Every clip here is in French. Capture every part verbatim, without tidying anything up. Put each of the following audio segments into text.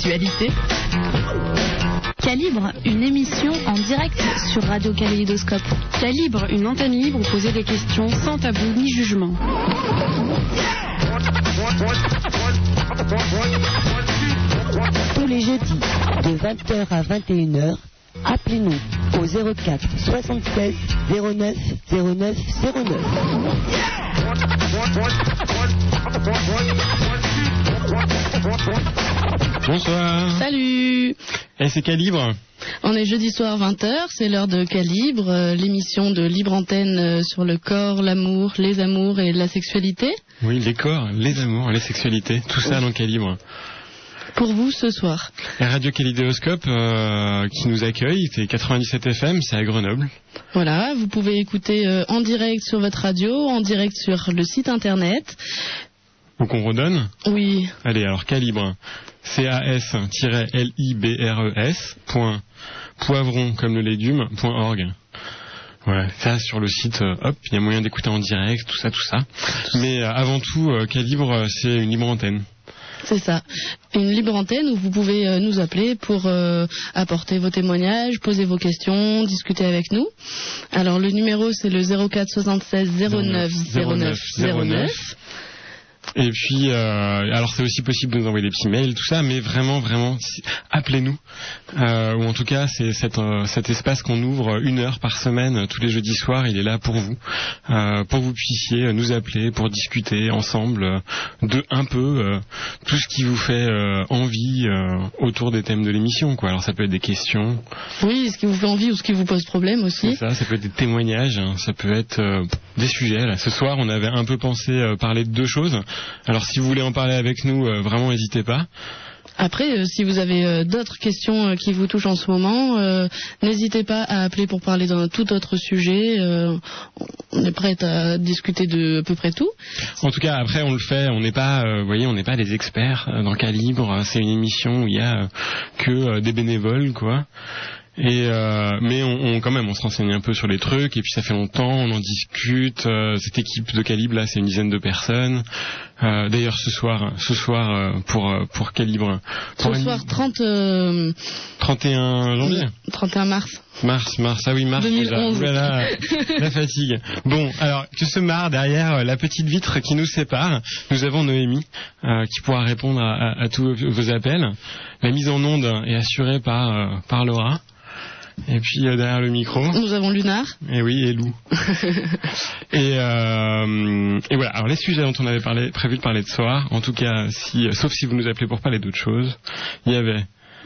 sexualité. Calibre, une émission en direct sur Radio Kaléidoscope. Calibre, une antenne libre où poser des questions sans tabou ni jugement. Tous les jeudis, de vingt heures à vingt et une heures, appelez-nous au zéro quatre soixante-seize zéro neuf zéro neuf zéro neuf. Bonsoir. Salut. Et c'est Calibre. On est jeudi soir vingt heures, c'est l'heure de Calibre, euh, l'émission de libre antenne euh, sur le corps, l'amour, les amours et la sexualité. Oui, les corps, les amours, les sexualités, tout ça dans Calibre. Pour vous ce soir. La Radio Kaléidoscope euh, qui nous accueille, c'est quatre-vingt-dix-sept F M, c'est à Grenoble. Voilà, vous pouvez écouter euh, en direct sur votre radio, en direct sur le site internet. Donc on redonne ? Oui. Allez, alors Calibre, C A S L I B R E S point poivron comme le légume point org. Voilà, ça sur le site, euh, hop, il y a moyen d'écouter en direct, tout ça, tout ça. Mais euh, avant tout, euh, Calibre, c'est une libre antenne. C'est ça, une libre antenne où vous pouvez euh, nous appeler pour euh, apporter vos témoignages, poser vos questions, discuter avec nous. Alors le numéro c'est le zéro quatre soixante-seize zéro neuf zéro neuf zéro neuf. Et puis, euh, alors c'est aussi possible de nous envoyer des petits mails, tout ça, mais vraiment, vraiment, si, appelez-nous. Euh, ou en tout cas, c'est cet, euh, cet espace qu'on ouvre une heure par semaine, euh, tous les jeudis soirs, il est là pour vous, euh, pour que vous puissiez nous appeler, pour discuter ensemble euh, de un peu euh, tout ce qui vous fait euh, envie euh, autour des thèmes de l'émission, quoi. Alors ça peut être des questions. Oui, ce qui vous fait envie ou ce qui vous pose problème aussi. C'est ça, ça peut être des témoignages, hein, ça peut être euh, des sujets. Là. Ce soir, on avait un peu pensé euh, parler de deux choses. Alors si vous voulez en parler avec nous, euh, vraiment n'hésitez pas. Après, euh, si vous avez euh, d'autres questions euh, qui vous touchent en ce moment, euh, n'hésitez pas à appeler pour parler d'un tout autre sujet. Euh, on est prêt à discuter de à peu près tout. En tout cas, après, on le fait. On n'est pas, euh, vous voyez, on n'est pas des experts euh, dans Calibre. C'est une émission où il y a euh, que euh, des bénévoles, quoi. Et euh, mais on, on quand même on se renseigne un peu sur les trucs et puis ça fait longtemps on en discute. Euh, cette équipe de Calibre là c'est une dizaine de personnes. Euh, d'ailleurs ce soir ce soir euh, pour pour Calibre pour ce soir une... trente euh... trente et un janvier trente et un mars mars mars ah oui mars deux mille onze. Déjà. Voilà la fatigue. Bon alors que se marre derrière la petite vitre qui nous sépare, nous avons Noémie euh, qui pourra répondre à, à, à tous vos appels. La mise en onde est assurée par euh, par Laura. Et puis euh, derrière le micro, nous avons Lunar. Et oui, et Lou. et, euh, et voilà. Alors les sujets dont on avait parlé, prévu de parler de soir, en tout cas, si, sauf si vous nous appelez pour parler d'autres choses, il y avait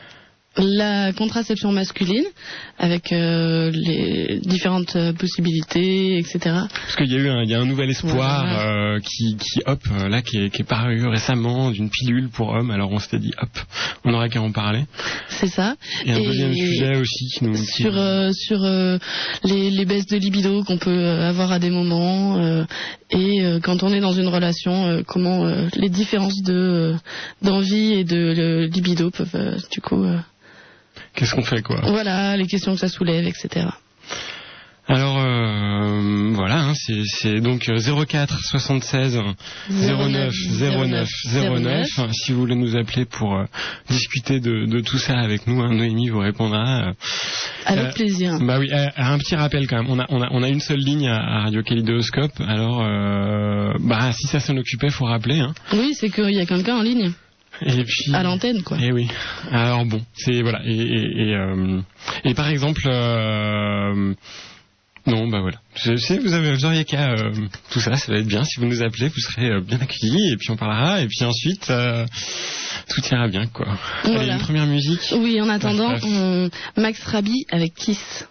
la contraception masculine avec euh, les différentes euh, possibilités, et cetera. Parce qu'il y a eu un, il y a un nouvel espoir voilà. euh, qui, qui, hop, là, qui est, qui est paru récemment d'une pilule pour hommes. Alors on s'était dit, hop, on n'aurait qu'à en parler. C'est ça. Et un et deuxième sujet aussi qui nous sur euh, sur euh, les, les baisses de libido qu'on peut avoir à des moments euh, et euh, quand on est dans une relation, euh, comment euh, les différences de euh, d'envie et de euh, libido peuvent euh, du coup. Euh, Qu'est-ce qu'on fait, quoi ? Voilà, les questions que ça soulève, et cetera. Alors, euh, voilà, hein, c'est, c'est donc zéro quatre soixante-seize zéro neuf zéro neuf zéro neuf. Si vous voulez nous appeler pour euh, discuter de, de tout ça avec nous, hein, Noémie vous répondra. Euh, avec euh, plaisir. Bah oui, euh, un petit rappel quand même. On a, on a, on a une seule ligne à, à Radio Kaléidoscope. Alors, euh, bah si ça s'en occupait, faut rappeler. Hein. Oui, c'est qu'il y a quelqu'un en ligne. Et puis, à l'antenne, quoi. Et oui. Alors bon, c'est voilà. Et et, et, euh, et par exemple, euh, non, bah voilà. Je sais, vous avez, vous auriez qu'à euh, tout ça, ça va être bien. Si vous nous appelez, vous serez euh, bien accueillis. Et puis on parlera. Et puis ensuite, euh, tout ira bien, quoi. Voilà. Allez, une première musique. Oui, en attendant, on... Max Rabi avec Kiss.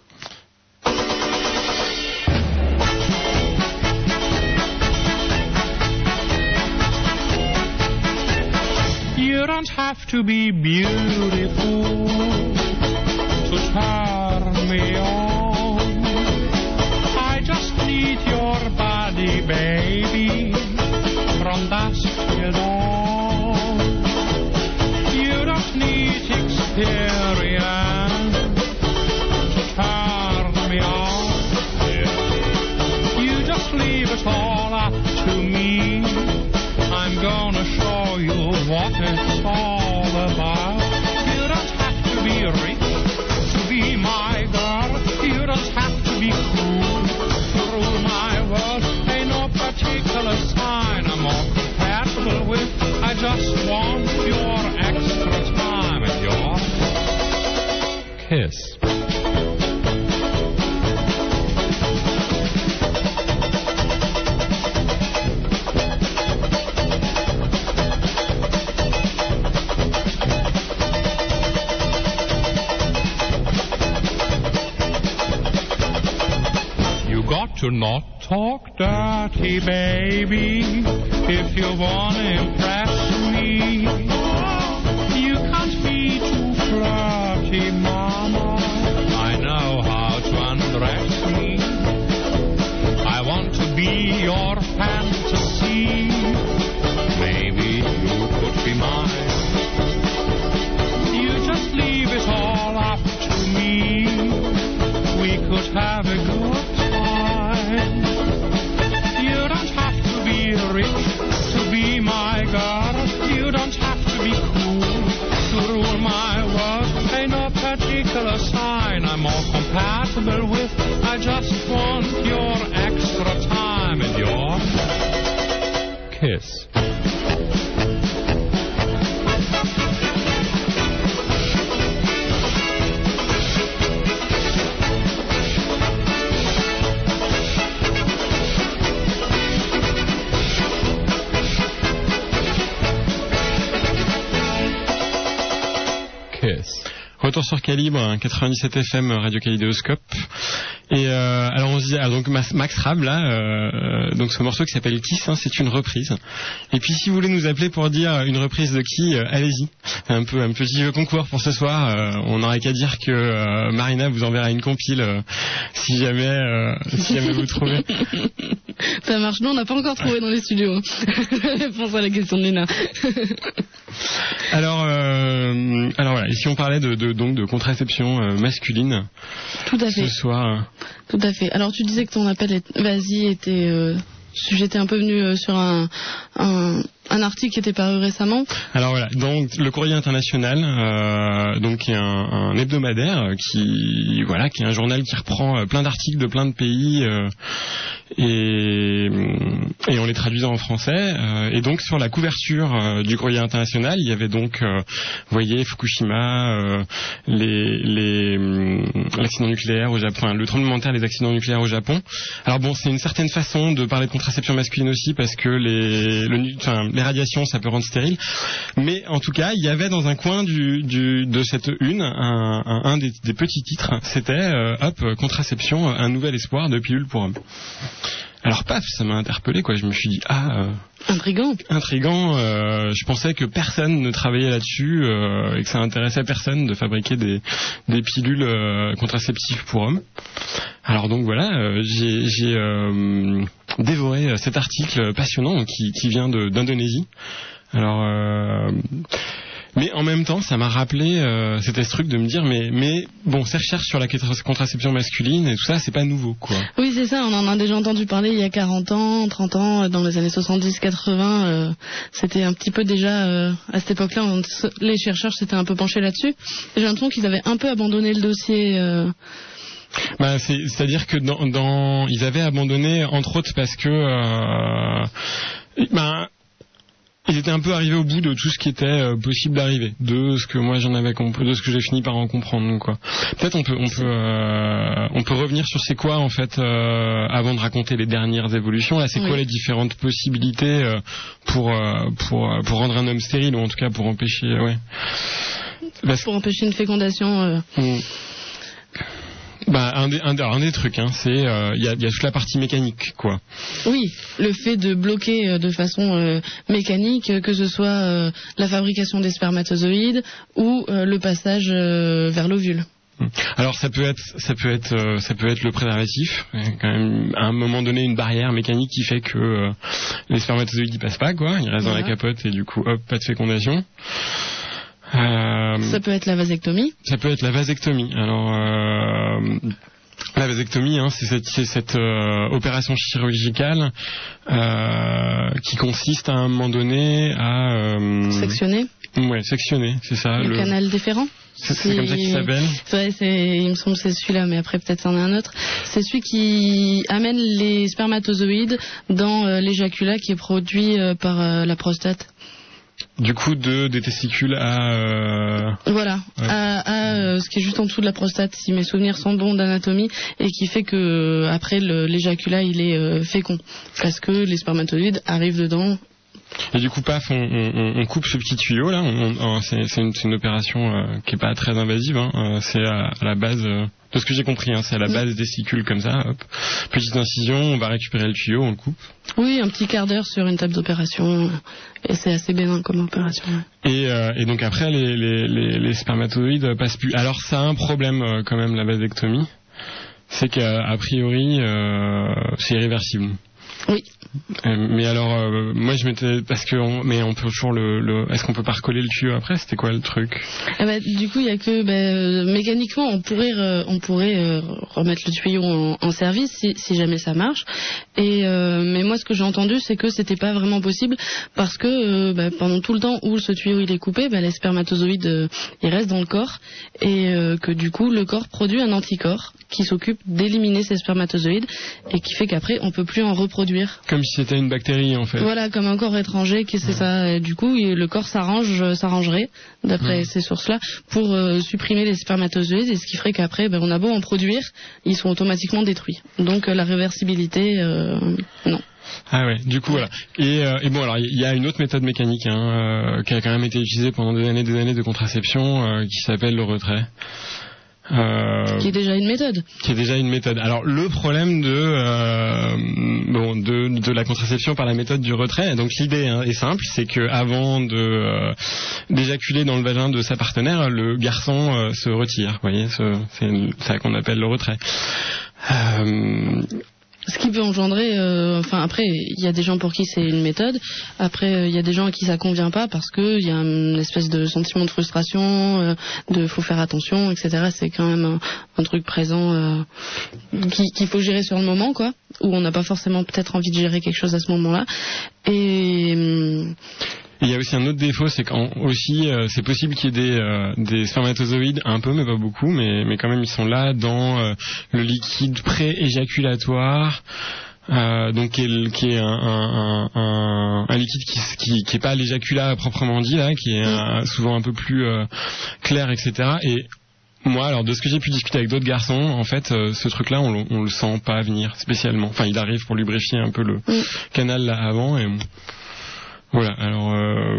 You don't have to be beautiful to turn me on. I just need your body, baby, from dusk till dawn. You don't need experience to turn me on. You just leave it all up to me. I'm gonna show you what it's all about. to not talk dirty, baby. If you wanna impress me, you can't be too flirty, mama. I know how to undress me. I want to be your fantasy. Maybe you could be mine. You just leave it all up to me. We could have a good time. You don't have to be rich to be my girl. You don't have to be cool to rule my world. Ain't no particular sign I'm more compatible with. I just want your extra time and your kiss. Retour sur Calibre, hein, quatre-vingt-dix-sept F M, Radio Kaléidoscope. Et euh, alors on se dit, alors donc Max Rab là, euh, donc ce morceau qui s'appelle Kiss, hein, c'est une reprise. Et puis si vous voulez nous appeler pour dire une reprise de qui, euh, allez-y. Un peu un petit jeu concours pour ce soir. Euh, on n'aurait qu'à dire que euh, Marina vous enverra une compile euh, si jamais euh, si jamais vous trouvez. Ça marche. Non, on n'a pas encore trouvé dans les studios. Réponse à la question de Lina. alors euh, alors voilà. Ici on parlait de, de donc de contraception euh, masculine. Tout à fait. Ce soir. Tout à fait. Alors tu disais que ton appel, est... vas-y, était. Euh... J'étais un peu venu euh, sur un, un, un article qui était paru récemment. Alors voilà, donc le Courrier International, euh, donc qui est un, un hebdomadaire qui voilà, qui est un journal qui reprend euh, plein d'articles de plein de pays euh, et, et on les traduit en français. Euh, et donc sur la couverture euh, du Courrier International, il y avait donc, euh, vous voyez, Fukushima, euh, les, les l'accident nucléaire au Japon, enfin, le tremblement de terre, les accidents nucléaires au Japon. Alors bon, c'est une certaine façon de parler de contraception masculine aussi parce que les, le, enfin, les radiations ça peut rendre stérile, mais en tout cas il y avait dans un coin du, du, de cette une un, un, un des, des petits titres, c'était euh, hop, contraception, un nouvel espoir de pilule pour hommes. Alors paf, ça m'a interpellé quoi, je me suis dit ah euh, intriguant. Intriguant, euh, je pensais que personne ne travaillait là-dessus euh, et que ça intéressait personne de fabriquer des, des pilules euh, contraceptives pour hommes. Alors donc voilà, euh, j'ai, j'ai euh, dévoré cet article passionnant qui, qui vient de, d'Indonésie. Alors euh, mais en même temps, ça m'a rappelé, euh, c'était ce truc de me dire, mais, mais bon, ces recherches sur la contraception masculine et tout ça, c'est pas nouveau, quoi. Oui, c'est ça, on en a déjà entendu parler il y a quarante ans, trente ans, dans les années soixante-dix quatre-vingts, euh, c'était un petit peu déjà, euh, à cette époque-là, on, les chercheurs s'étaient un peu penchés là-dessus. Et j'ai l'impression qu'ils avaient un peu abandonné le dossier. Euh... Bah, c'est, c'est-à-dire que dans, dans, ils avaient abandonné, entre autres, parce que, euh, bah, ils étaient un peu arrivés au bout de tout ce qui était euh, possible d'arriver, de ce que moi j'en avais compris, de ce que j'ai fini par en comprendre, quoi. Peut-être on peut, on peut, euh, on peut revenir sur c'est quoi en fait euh, avant de raconter les dernières évolutions. Là, c'est oui. quoi les différentes possibilités euh, pour, euh, pour, euh, pour rendre un homme stérile ou en tout cas pour empêcher, euh, ouais. Parce... Pour empêcher une fécondation. Euh... Mmh. Bah, un des, un, un des trucs, hein, c'est il euh, y, a, y a toute la partie mécanique, quoi. Oui, le fait de bloquer euh, de façon euh, mécanique, euh, que ce soit euh, la fabrication des spermatozoïdes ou euh, le passage euh, vers l'ovule. Alors ça peut être, ça peut être, euh, ça peut être le préservatif. Il y a quand même à un moment donné une barrière mécanique qui fait que euh, les spermatozoïdes y passent pas, quoi. Ils restent voilà. dans la capote et du coup, hop, pas de fécondation. Euh, ça peut être la vasectomie. Ça peut être la vasectomie. Alors, euh, la vasectomie, hein, c'est cette, c'est cette euh, opération chirurgicale euh, qui consiste à un moment donné à... Euh, sectionner. Ouais, sectionner, c'est ça. Le, le... canal déférent. C'est, c'est, c'est comme ça qu'il s'appelle. C'est vrai, c'est, il me semble que c'est celui-là, mais après peut-être c'en est un autre. C'est celui qui amène les spermatozoïdes dans euh, l'éjaculat qui est produit euh, par euh, la prostate. Du coup, de, des testicules à... Euh... Voilà, ouais. à, à euh, ce qui est juste en dessous de la prostate, si mes souvenirs sont bons d'anatomie, et qui fait que euh, après le, l'éjaculat, il est euh, fécond. Parce que les spermatozoïdes arrivent dedans Et du coup, paf, on, on, on coupe ce petit tuyau là. On, on, c'est, c'est, une, c'est une opération euh, qui est pas très invasive. Hein. Euh, c'est à, à la base, euh, de ce que j'ai compris, hein, c'est à la base des testicules comme ça. Hop. Petite incision, on va récupérer le tuyau, on le coupe. Oui, un petit quart d'heure sur une table d'opération. Et c'est assez bénin comme opération. Et, euh, et donc après, les, les, les, les spermatozoïdes passent plus. Alors ça a un problème euh, quand même, la vasectomie. C'est qu'a priori, euh, c'est irréversible. Oui. Euh, mais alors, euh, moi je m'étais, parce que, on, mais on peut toujours le, le, est-ce qu'on peut pas recoller le tuyau après? C'était quoi le truc? Ah bah, du coup, il y a que, bah, euh, mécaniquement, on pourrait, euh, on pourrait euh, remettre le tuyau en, en service si, si jamais ça marche. Et euh, mais moi, ce que j'ai entendu, c'est que c'était pas vraiment possible parce que euh, bah, pendant tout le temps où ce tuyau il est coupé, bah, les spermatozoïdes euh, ils restent dans le corps et euh, que du coup, le corps produit un anticorps qui s'occupe d'éliminer ces spermatozoïdes et qui fait qu'après, on peut plus en reproduire. Comme si c'était une bactérie en fait. Voilà, comme un corps étranger, qui c'est ça. Et du coup, le corps s'arrange, s'arrangerait, d'après mmh. ces sources-là, pour euh, supprimer les spermatozoïdes, et ce qui ferait qu'après, ben, on a beau en produire, ils sont automatiquement détruits. Donc euh, la réversibilité, euh, non. Ah ouais, du coup voilà. Et, euh, et bon alors il y a une autre méthode mécanique hein, euh, qui a quand même été utilisée pendant des années, des années de contraception, euh, qui s'appelle le retrait. Euh, qui est déjà une méthode. Qui est déjà une méthode. Alors le problème de euh, bon de de la contraception par la méthode du retrait. Donc l'idée hein, est simple, c'est que avant de euh, d'éjaculer dans le vagin de sa partenaire, le garçon euh, se retire. Vous voyez, ce, c'est ça qu'on appelle le retrait. Euh, Ce qui peut engendrer, euh, enfin après, il y a des gens pour qui c'est une méthode. Après, il euh, y a des gens à qui ça convient pas parce que il y a une espèce de sentiment de frustration, euh, de faut faire attention, et cetera. C'est quand même un, un truc présent euh, qui, qu'il faut gérer sur le moment, quoi. Où on n'a pas forcément peut-être envie de gérer quelque chose à ce moment-là. Et euh, il y a aussi un autre défaut, c'est qu'en aussi euh, c'est possible qu'il y ait des, euh, des spermatozoïdes, un peu mais pas beaucoup, mais, mais quand même ils sont là dans euh, le liquide pré-éjaculatoire, euh, donc qui est, qui est un, un, un, un liquide qui, qui, qui est pas l'éjaculat proprement dit là, qui est un, souvent un peu plus euh, clair, et cetera. Et moi, alors de ce que j'ai pu discuter avec d'autres garçons, en fait, euh, ce truc-là, on, on le sent pas venir spécialement. Enfin, il arrive pour lubrifier un peu le mm. canal là avant et voilà, alors euh,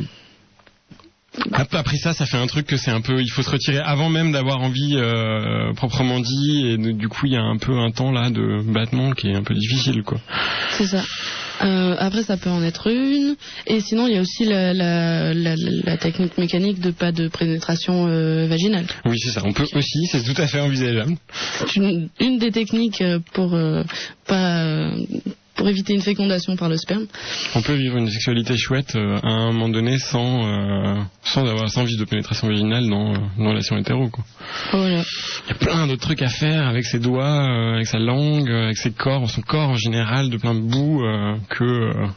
après ça, ça fait un truc que c'est un peu, il faut se retirer avant même d'avoir envie euh, proprement dit, et du coup il y a un peu un temps là de battement qui est un peu difficile quoi. C'est ça. Euh, après ça peut en être une, et sinon il y a aussi la, la, la, la technique mécanique de pas de pénétration euh, vaginale. Oui c'est ça, on peut aussi, c'est tout à fait envisageable. C'est une, une des techniques pour euh, pas euh, pour éviter une fécondation par le sperme. On peut vivre une sexualité chouette euh, à un moment donné sans euh, sans avoir sans vise de pénétration vaginale dans euh, une relation hétéro quoi. Voilà. Il y a plein d'autres trucs à faire avec ses doigts, euh, avec sa langue, euh, avec ses corps, son corps en général, de plein de bouts euh, que euh,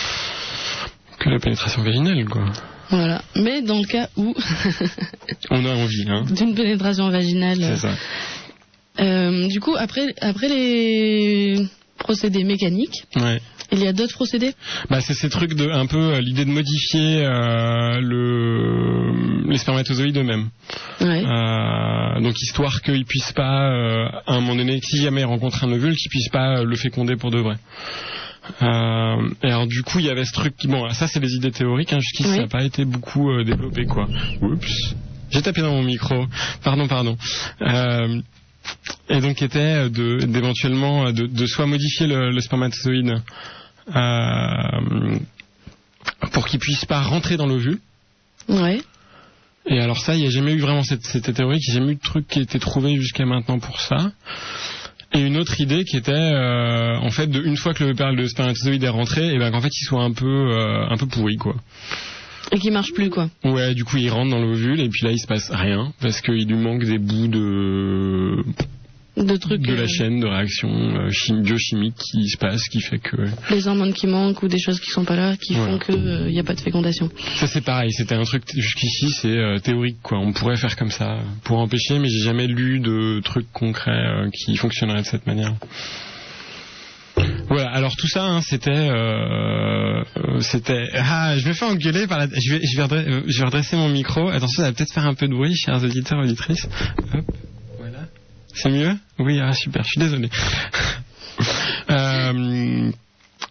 que la pénétration vaginale quoi. Voilà. Mais dans le cas où on a envie hein. d'une pénétration vaginale. C'est ça. Euh, du coup après après les procédés mécaniques. Ouais. Il y a d'autres procédés ? Bah c'est ces trucs de un peu euh, l'idée de modifier euh, le les spermatozoïdes eux-mêmes. Ouais. Euh, donc histoire qu'ils puissent pas euh, à un moment donné, si jamais ils rencontrent un ovule, qu'ils puissent pas euh, le féconder pour de vrai. Euh, et alors du coup il y avait ce truc qui, bon ça c'est les idées théoriques hein, jusqu'ici oui. Ça n'a pas été beaucoup euh, développé quoi. Oups, j'ai tapé dans mon micro. Pardon pardon. Euh, Et donc était de d'éventuellement de, de soit modifier le, le spermatozoïde euh, pour qu'il puisse pas rentrer dans l'ovule. Ouais. Et alors ça, il n'y a jamais eu vraiment cette, cette théorie, il n'y a jamais eu de truc qui a été trouvé jusqu'à maintenant pour ça. Et une autre idée qui était euh, en fait de, une fois que le, le spermatozoïde est rentré, et ben qu'en fait il soit un peu euh, un peu pourri quoi. Et qui marche plus quoi. Ouais, du coup il rentre dans l'ovule et puis là il se passe rien parce qu'il lui manque des bouts de de trucs de la euh... chaîne de réaction euh, chim... biochimique qui se passe, qui fait que les hormones qui manquent ou des choses qui sont pas là, qui voilà. font que il euh, y a pas de fécondation. Ça c'est pareil, c'était un truc jusqu'ici c'est euh, théorique quoi. On pourrait faire comme ça pour empêcher, mais j'ai jamais lu de trucs concrets euh, qui fonctionneraient de cette manière. Voilà, alors tout ça, hein, c'était, euh, c'était, ah, je me fais engueuler par la, je vais, je vais, redresser, je vais redresser mon micro. Attention, ça va peut-être faire un peu de bruit, chers auditeurs, auditrices. Hop, voilà. C'est mieux ? Oui, ah super, je suis désolé. euh,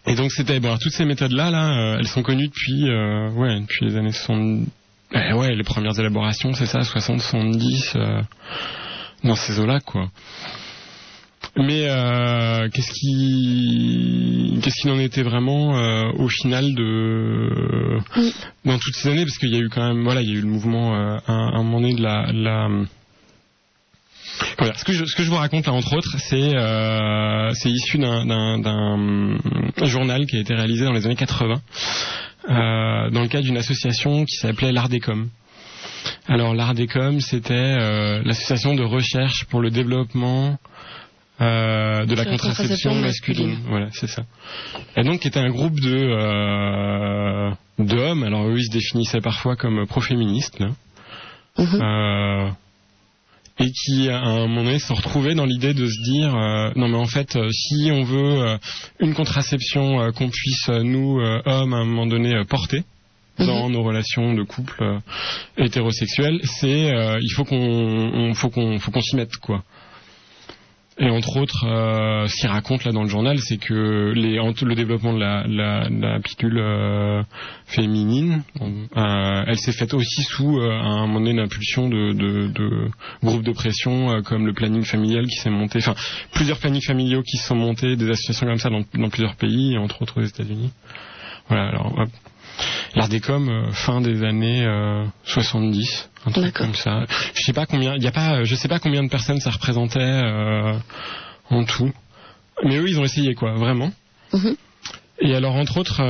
Et donc c'était bon, alors, toutes ces méthodes là là euh, elles sont connues depuis euh, ouais depuis les années soixante. Eh ouais, les premières élaborations, c'est ça, soixante, soixante-dix, euh, dans ces eaux-là, quoi. Mais euh, qu'est-ce qui, qu'est-ce qu'il en était vraiment euh, au final de oui. dans toutes ces années, parce qu'il y a eu quand même, voilà, il y a eu le mouvement euh, à, à un moment donné de la, de la... Voilà, ce que je, ce que je vous raconte là, entre autres, c'est euh, c'est issu d'un, d'un, d'un journal qui a été réalisé dans les années quatre-vingts. Euh, dans le cadre d'une association qui s'appelait l'Ardecom. Alors l'Ardecom, c'était euh, l'association de recherche pour le développement euh, de la contraception, contraception masculine. masculine. Voilà, c'est ça. Et donc, qui était un groupe de euh, d'hommes. Alors eux, ils se définissaient parfois comme pro-féministes, là. Mm-hmm. Euh, et qui, à un moment donné, se retrouvaient dans l'idée de se dire euh, non mais en fait, euh, si on veut euh, une contraception euh, qu'on puisse, euh, nous, euh, hommes, à un moment donné, euh, porter dans mmh. nos relations de couple euh, hétérosexuels, c'est euh, il faut qu'on on, faut qu'on faut qu'on s'y mette, quoi. Et entre autres, euh, ce qu'il raconte là dans le journal, c'est que les, le développement de la, la, la pilule euh, féminine, euh, elle s'est faite aussi sous euh, un moment donné d'impulsion de, de, de groupes de pression euh, comme le planning familial qui s'est monté, enfin plusieurs plannings familiaux qui se sont montés, des associations comme ça dans, dans plusieurs pays, entre autres aux États-Unis. Voilà, alors hop. L'Ardecom, euh, fin des années euh, soixante-dix, un truc D'accord. comme ça. Je sais pas combien, il y a pas, je sais pas combien de personnes ça représentait euh, en tout. Mais eux, ils ont essayé, quoi, vraiment. Mm-hmm. Et alors, entre autres,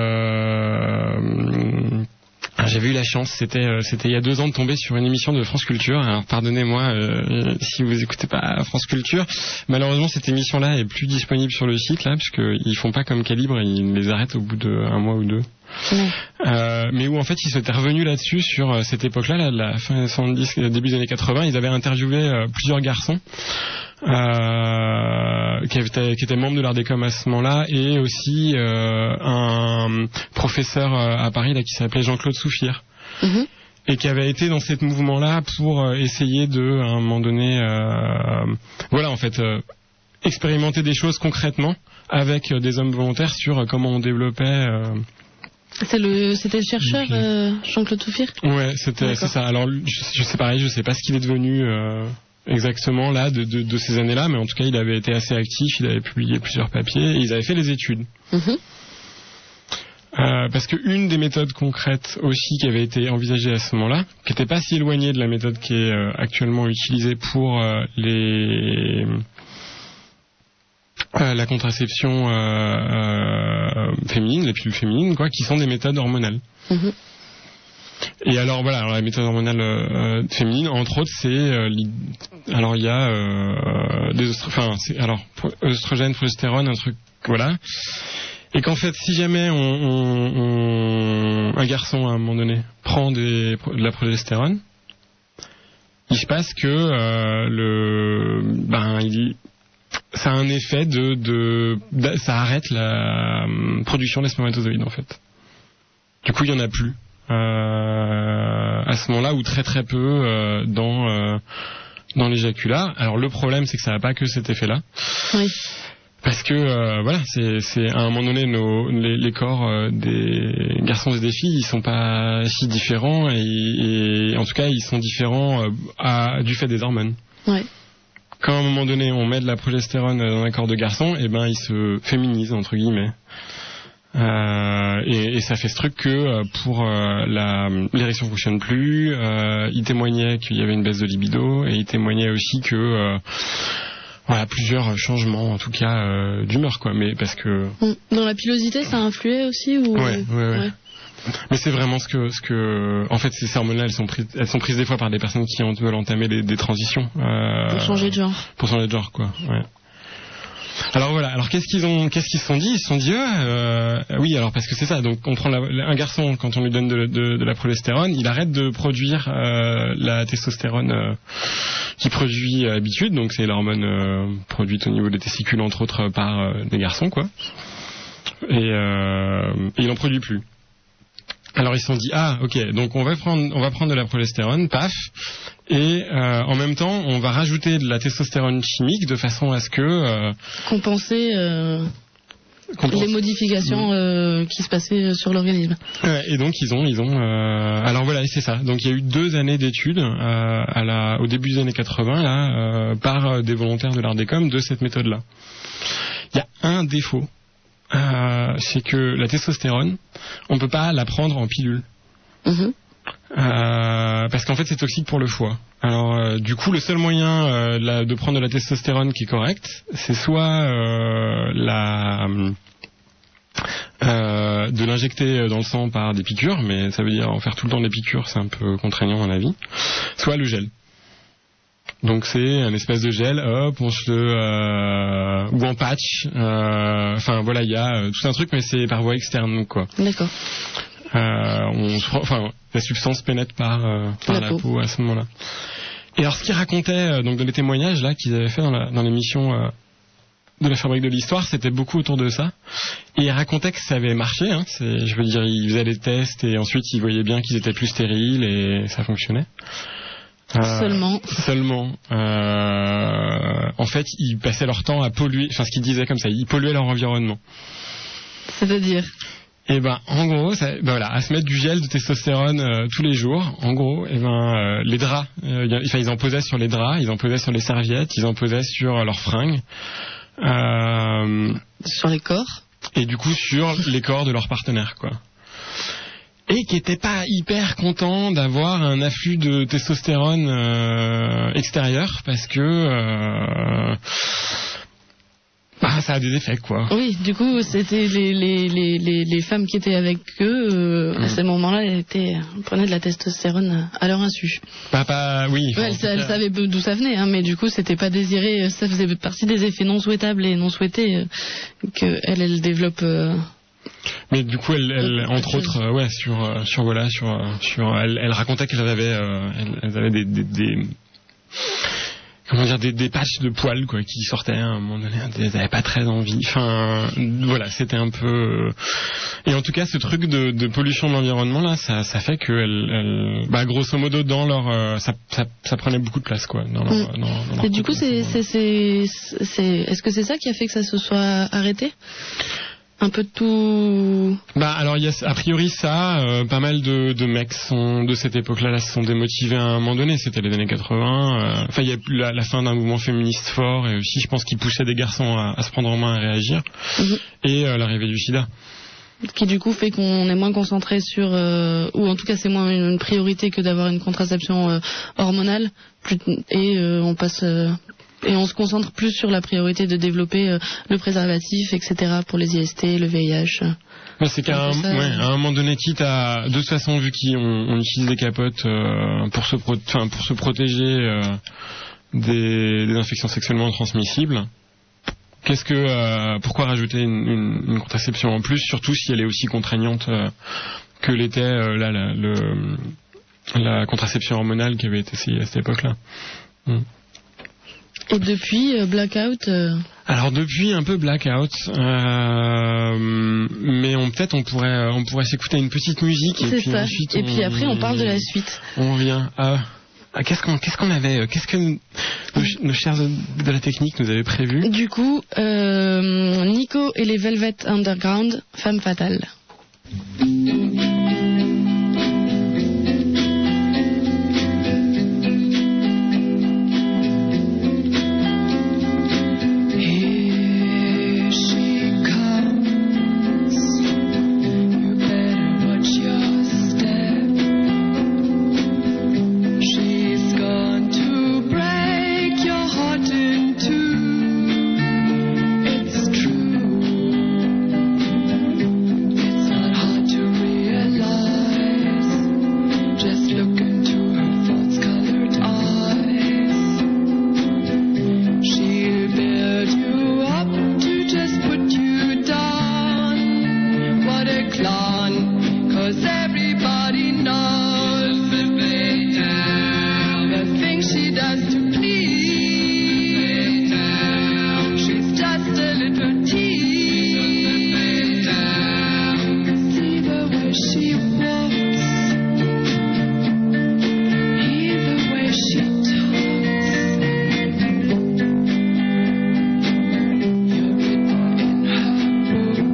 euh, j'avais eu la chance, c'était, euh, c'était il y a deux ans, de tomber sur une émission de France Culture. Alors, pardonnez-moi euh, si vous écoutez pas France Culture. Malheureusement, cette émission-là est plus disponible sur le site, là, puisqu'ils font pas comme Calibre, ils les arrêtent au bout d'un mois ou deux. Oui. Euh, mais où en fait ils s'étaient revenus là-dessus sur euh, cette époque-là, là, la fin des soixante-dix, début des années quatre-vingts. Ils avaient interviewé euh, plusieurs garçons euh, qui, étaient, qui étaient membres de l'Ardecom à ce moment-là, et aussi euh, un professeur euh, à Paris là qui s'appelait Jean-Claude Souffire. Mm-hmm. Et qui avait été dans ce mouvement-là pour euh, essayer de, à un moment donné, euh, voilà en fait, euh, expérimenter des choses concrètement avec euh, des hommes volontaires sur euh, comment on développait. Euh, C'est le, c'était le chercheur euh, Jean-Claude Souffire. Ouais, c'était, D'accord. c'est ça. Alors, je, je sais pareil, je sais pas ce qu'il est devenu euh, exactement là de, de, de ces années-là, mais en tout cas, il avait été assez actif. Il avait publié plusieurs papiers et ils avaient fait les études. Mm-hmm. Euh, parce que une des méthodes concrètes aussi qui avait été envisagée à ce moment-là, qui n'était pas si éloignée de la méthode qui est euh, actuellement utilisée pour euh, les Euh, la contraception euh, euh, féminine, les pilules féminines, quoi, qui sont des méthodes hormonales. Mmh. Et alors voilà, alors, la méthode hormonale euh, féminine, entre autres, c'est euh, alors il y a euh, des ostro- enfin, c'est, alors œstrogène, progestérone, un truc, voilà. Et qu'en fait, si jamais on, on, on, un garçon à un moment donné prend des, de la progestérone, il se passe que euh, le, ben il ça a un effet de, de, de ça arrête la euh, production des spermatozoïdes en fait. Du coup, il y en a plus euh, à ce moment-là, ou très très peu euh, dans euh, dans l'éjaculat. Alors le problème, c'est que ça n'a pas que cet effet-là. Oui. Parce que euh, voilà, c'est, c'est à un moment donné nos, les, les corps euh, des garçons et des filles, ils sont pas si différents, et, et en tout cas, ils sont différents euh, à, du fait des hormones. Oui. Quand à un moment donné on met de la progestérone dans un corps de garçon, et ben il se féminise entre guillemets. Euh, et, et ça fait ce truc que pour euh, la, l'érection fonctionne plus. Euh, il témoignait qu'il y avait une baisse de libido, et il témoignait aussi que euh, voilà, plusieurs changements en tout cas euh, d'humeur, quoi. Mais parce que dans la pilosité, ça a influé aussi ou... Ouais, ouais, ouais. ouais. Mais c'est vraiment ce que, ce que, en fait, ces hormones-là, elles sont prises, elles sont prises des fois par des personnes qui veulent entamer des, des transitions. Euh, pour changer de genre. Pour changer de genre, quoi. Ouais. Alors voilà. Alors qu'est-ce qu'ils ont, qu'est-ce qu'ils se sont dit Ils se sont dit, euh, oui, alors parce que c'est ça. Donc on prend la, un garçon, quand on lui donne de, de, de la progestérone, il arrête de produire euh, la testostérone euh, qu'il produit à l'habitude. Donc c'est l'hormone euh, produite au niveau des testicules, entre autres, par euh, des garçons, quoi. Et, euh, et il en produit plus. Alors ils se sont dit, ah ok, donc on va prendre on va prendre de la progestérone, paf, et euh, en même temps on va rajouter de la testostérone chimique de façon à ce que euh, compenser euh... les modifications euh, qui se passaient sur l'organisme. Ouais, et donc ils ont, ils ont. Euh... Alors voilà, c'est ça. Donc il y a eu deux années d'études euh, à la, au début des années quatre-vingts là, euh, par des volontaires de l'Art Décom de cette méthode-là. Il y a un défaut, euh, c'est que la testostérone, on peut pas la prendre en pilule. Mmh. Euh, parce qu'en fait c'est toxique pour le foie. Alors euh, du coup le seul moyen euh, de, la, de prendre de la testostérone qui est correcte, c'est soit euh, la euh, de l'injecter dans le sang par des piqûres, mais ça veut dire en faire tout le temps des piqûres, c'est un peu contraignant à mon avis, soit le gel. Donc c'est un espèce de gel, hop, on se euh, ou en patch, euh, enfin voilà, il y a euh, tout un truc, mais c'est par voie externe quoi. D'accord. Euh, on, enfin, la substance pénètre par, euh, par la, la peau. peau à ce moment-là. Et alors, ce qu'ils racontaient euh, donc dans les témoignages là qu'ils avaient fait dans, la, dans l'émission euh, de la Fabrique de l'Histoire, c'était beaucoup autour de ça. Et ils racontaient que ça avait marché. Hein, c'est, je veux dire, ils faisaient des tests et ensuite ils voyaient bien qu'ils étaient plus stériles et ça fonctionnait. Euh, seulement. Seulement. Euh, en fait, ils passaient leur temps à polluer. Enfin, ce qu'ils disaient comme ça, ils polluaient leur environnement. C'est-à-dire. Et ben en gros, ça, ben voilà, à se mettre du gel de testostérone euh, tous les jours. En gros, et ben euh, les draps, euh, y a, enfin ils en posaient sur les draps, ils en posaient sur les serviettes, ils en posaient sur leurs fringues, euh, sur les corps. Et du coup sur les corps de leurs partenaires, quoi. Et qui n'étaient pas hyper contents d'avoir un afflux de testostérone euh, extérieur parce que euh, bah, ça a des effets, quoi. Oui, du coup, c'était les, les, les, les, les femmes qui étaient avec eux, euh, mmh. à ces moments-là, elles étaient, prenaient de la testostérone à leur insu. Bah, pas, oui. Ouais, elles, elles savaient d'où ça venait, hein, mais du coup, c'était pas désiré, ça faisait partie des effets non souhaitables et non souhaités euh, qu'elles, elles développent. Euh, Mais du coup, elle, elle entre autres, euh, ouais, sur, euh, sur voilà, sur, sur, elle, elle racontait qu'elles avaient, euh, elles, elles avaient des, des, des comment dire, des, des patchs de poils, quoi, qui sortaient à un moment donné. Elles n'avaient pas très envie. Enfin, voilà, c'était un peu. Euh... Et en tout cas, ce truc de, de pollution de l'environnement là, ça, ça fait que, elle, elle, bah, grosso modo, dans leur, euh, ça, ça, ça prenait beaucoup de place, quoi. Dans leur, mmh. dans, dans leur Et du coup, c'est, c'est, c'est, c'est, est-ce que c'est ça qui a fait que ça se soit arrêté? Un peu de tout. Bah alors il y a a priori ça, euh, pas mal de, de mecs sont, de cette époque-là là, se sont démotivés à un moment donné. C'était les années quatre-vingts. Enfin euh, il y a la, la fin d'un mouvement féministe fort et aussi je pense qu'il poussait des garçons à, à se prendre en main et à réagir. Mmh. Et euh, l'arrivée du SIDA. Qui du coup fait qu'on est moins concentré sur, euh, ou en tout cas c'est moins une, une priorité que d'avoir une contraception euh, hormonale. Plus, et euh, on passe. Euh, Et on se concentre plus sur la priorité de développer euh, le préservatif, et cetera pour les I S T, le V I H. Ouais, c'est qu'à un, ça, ouais, à un moment donné, quitte à, de toute façon, vu qu'on on utilise des capotes euh, pour, se pro, pour se protéger euh, des, des infections sexuellement transmissibles, qu'est-ce que, euh, pourquoi rajouter une, une, une contraception en plus, surtout si elle est aussi contraignante euh, que l'était euh, là, la, le, la contraception hormonale qui avait été essayée à cette époque-là. Mm. Et depuis euh, Blackout euh... Alors depuis un peu Blackout, euh, mais on, peut-être on pourrait on pourrait s'écouter une petite musique et C'est puis ça. ensuite et on, puis après on parle de la suite. On revient. Ah, qu'est-ce qu'on qu'est-ce qu'on avait qu'est-ce que nos, nos chers de la technique nous avaient prévu? Du coup, euh, Nico et les Velvet Underground, Femme fatale. You're written in her book.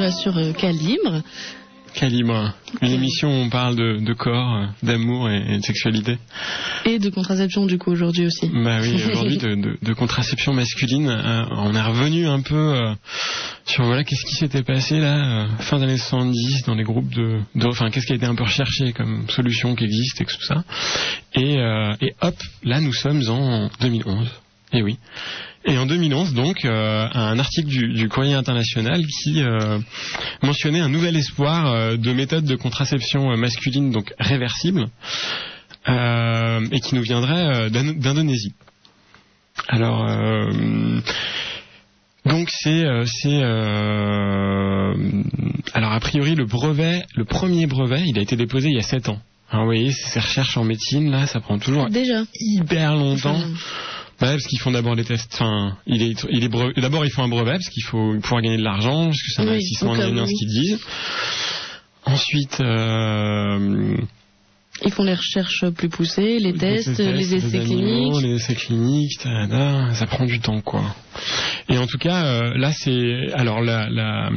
voilà, sur euh, Calibre. Calibre, une émission où on parle de, de corps, d'amour et, et de sexualité. Et de contraception du coup aujourd'hui aussi. Bah oui, aujourd'hui de, de, de contraception masculine. Euh, on est revenu un peu euh, sur voilà qu'est-ce qui s'était passé là euh, fin des années soixante-dix dans les groupes de, de enfin qu'est-ce qui a été un peu recherché comme solution qui existe et tout ça. Et, euh, et hop, là nous sommes en deux mille onze. Et oui. Et en deux mille onze, donc, euh, un article du, du Courrier international qui euh, mentionnait un nouvel espoir euh, de méthode de contraception masculine, donc réversible, euh, et qui nous viendrait euh, d'In- d'Indonésie. Alors, euh, donc c'est, euh, c'est, euh, alors a priori le brevet, le premier brevet, il a été déposé il y a sept ans. Alors vous voyez, ces recherches en médecine là, ça prend toujours déjà hyper longtemps. Enfin... Ouais, parce qu'ils font d'abord les tests. Enfin, il est, il est brevet... d'abord ils font un brevet parce qu'il faut pouvoir gagner de l'argent, parce que c'est un oui, investissement indien, ce qu'ils disent. Ensuite, euh... ils font les recherches plus poussées, les, tests, les, tests, les essais les animaux, cliniques. les essais cliniques, tada, ça prend du temps, quoi. Et en tout cas, euh, là, c'est alors la la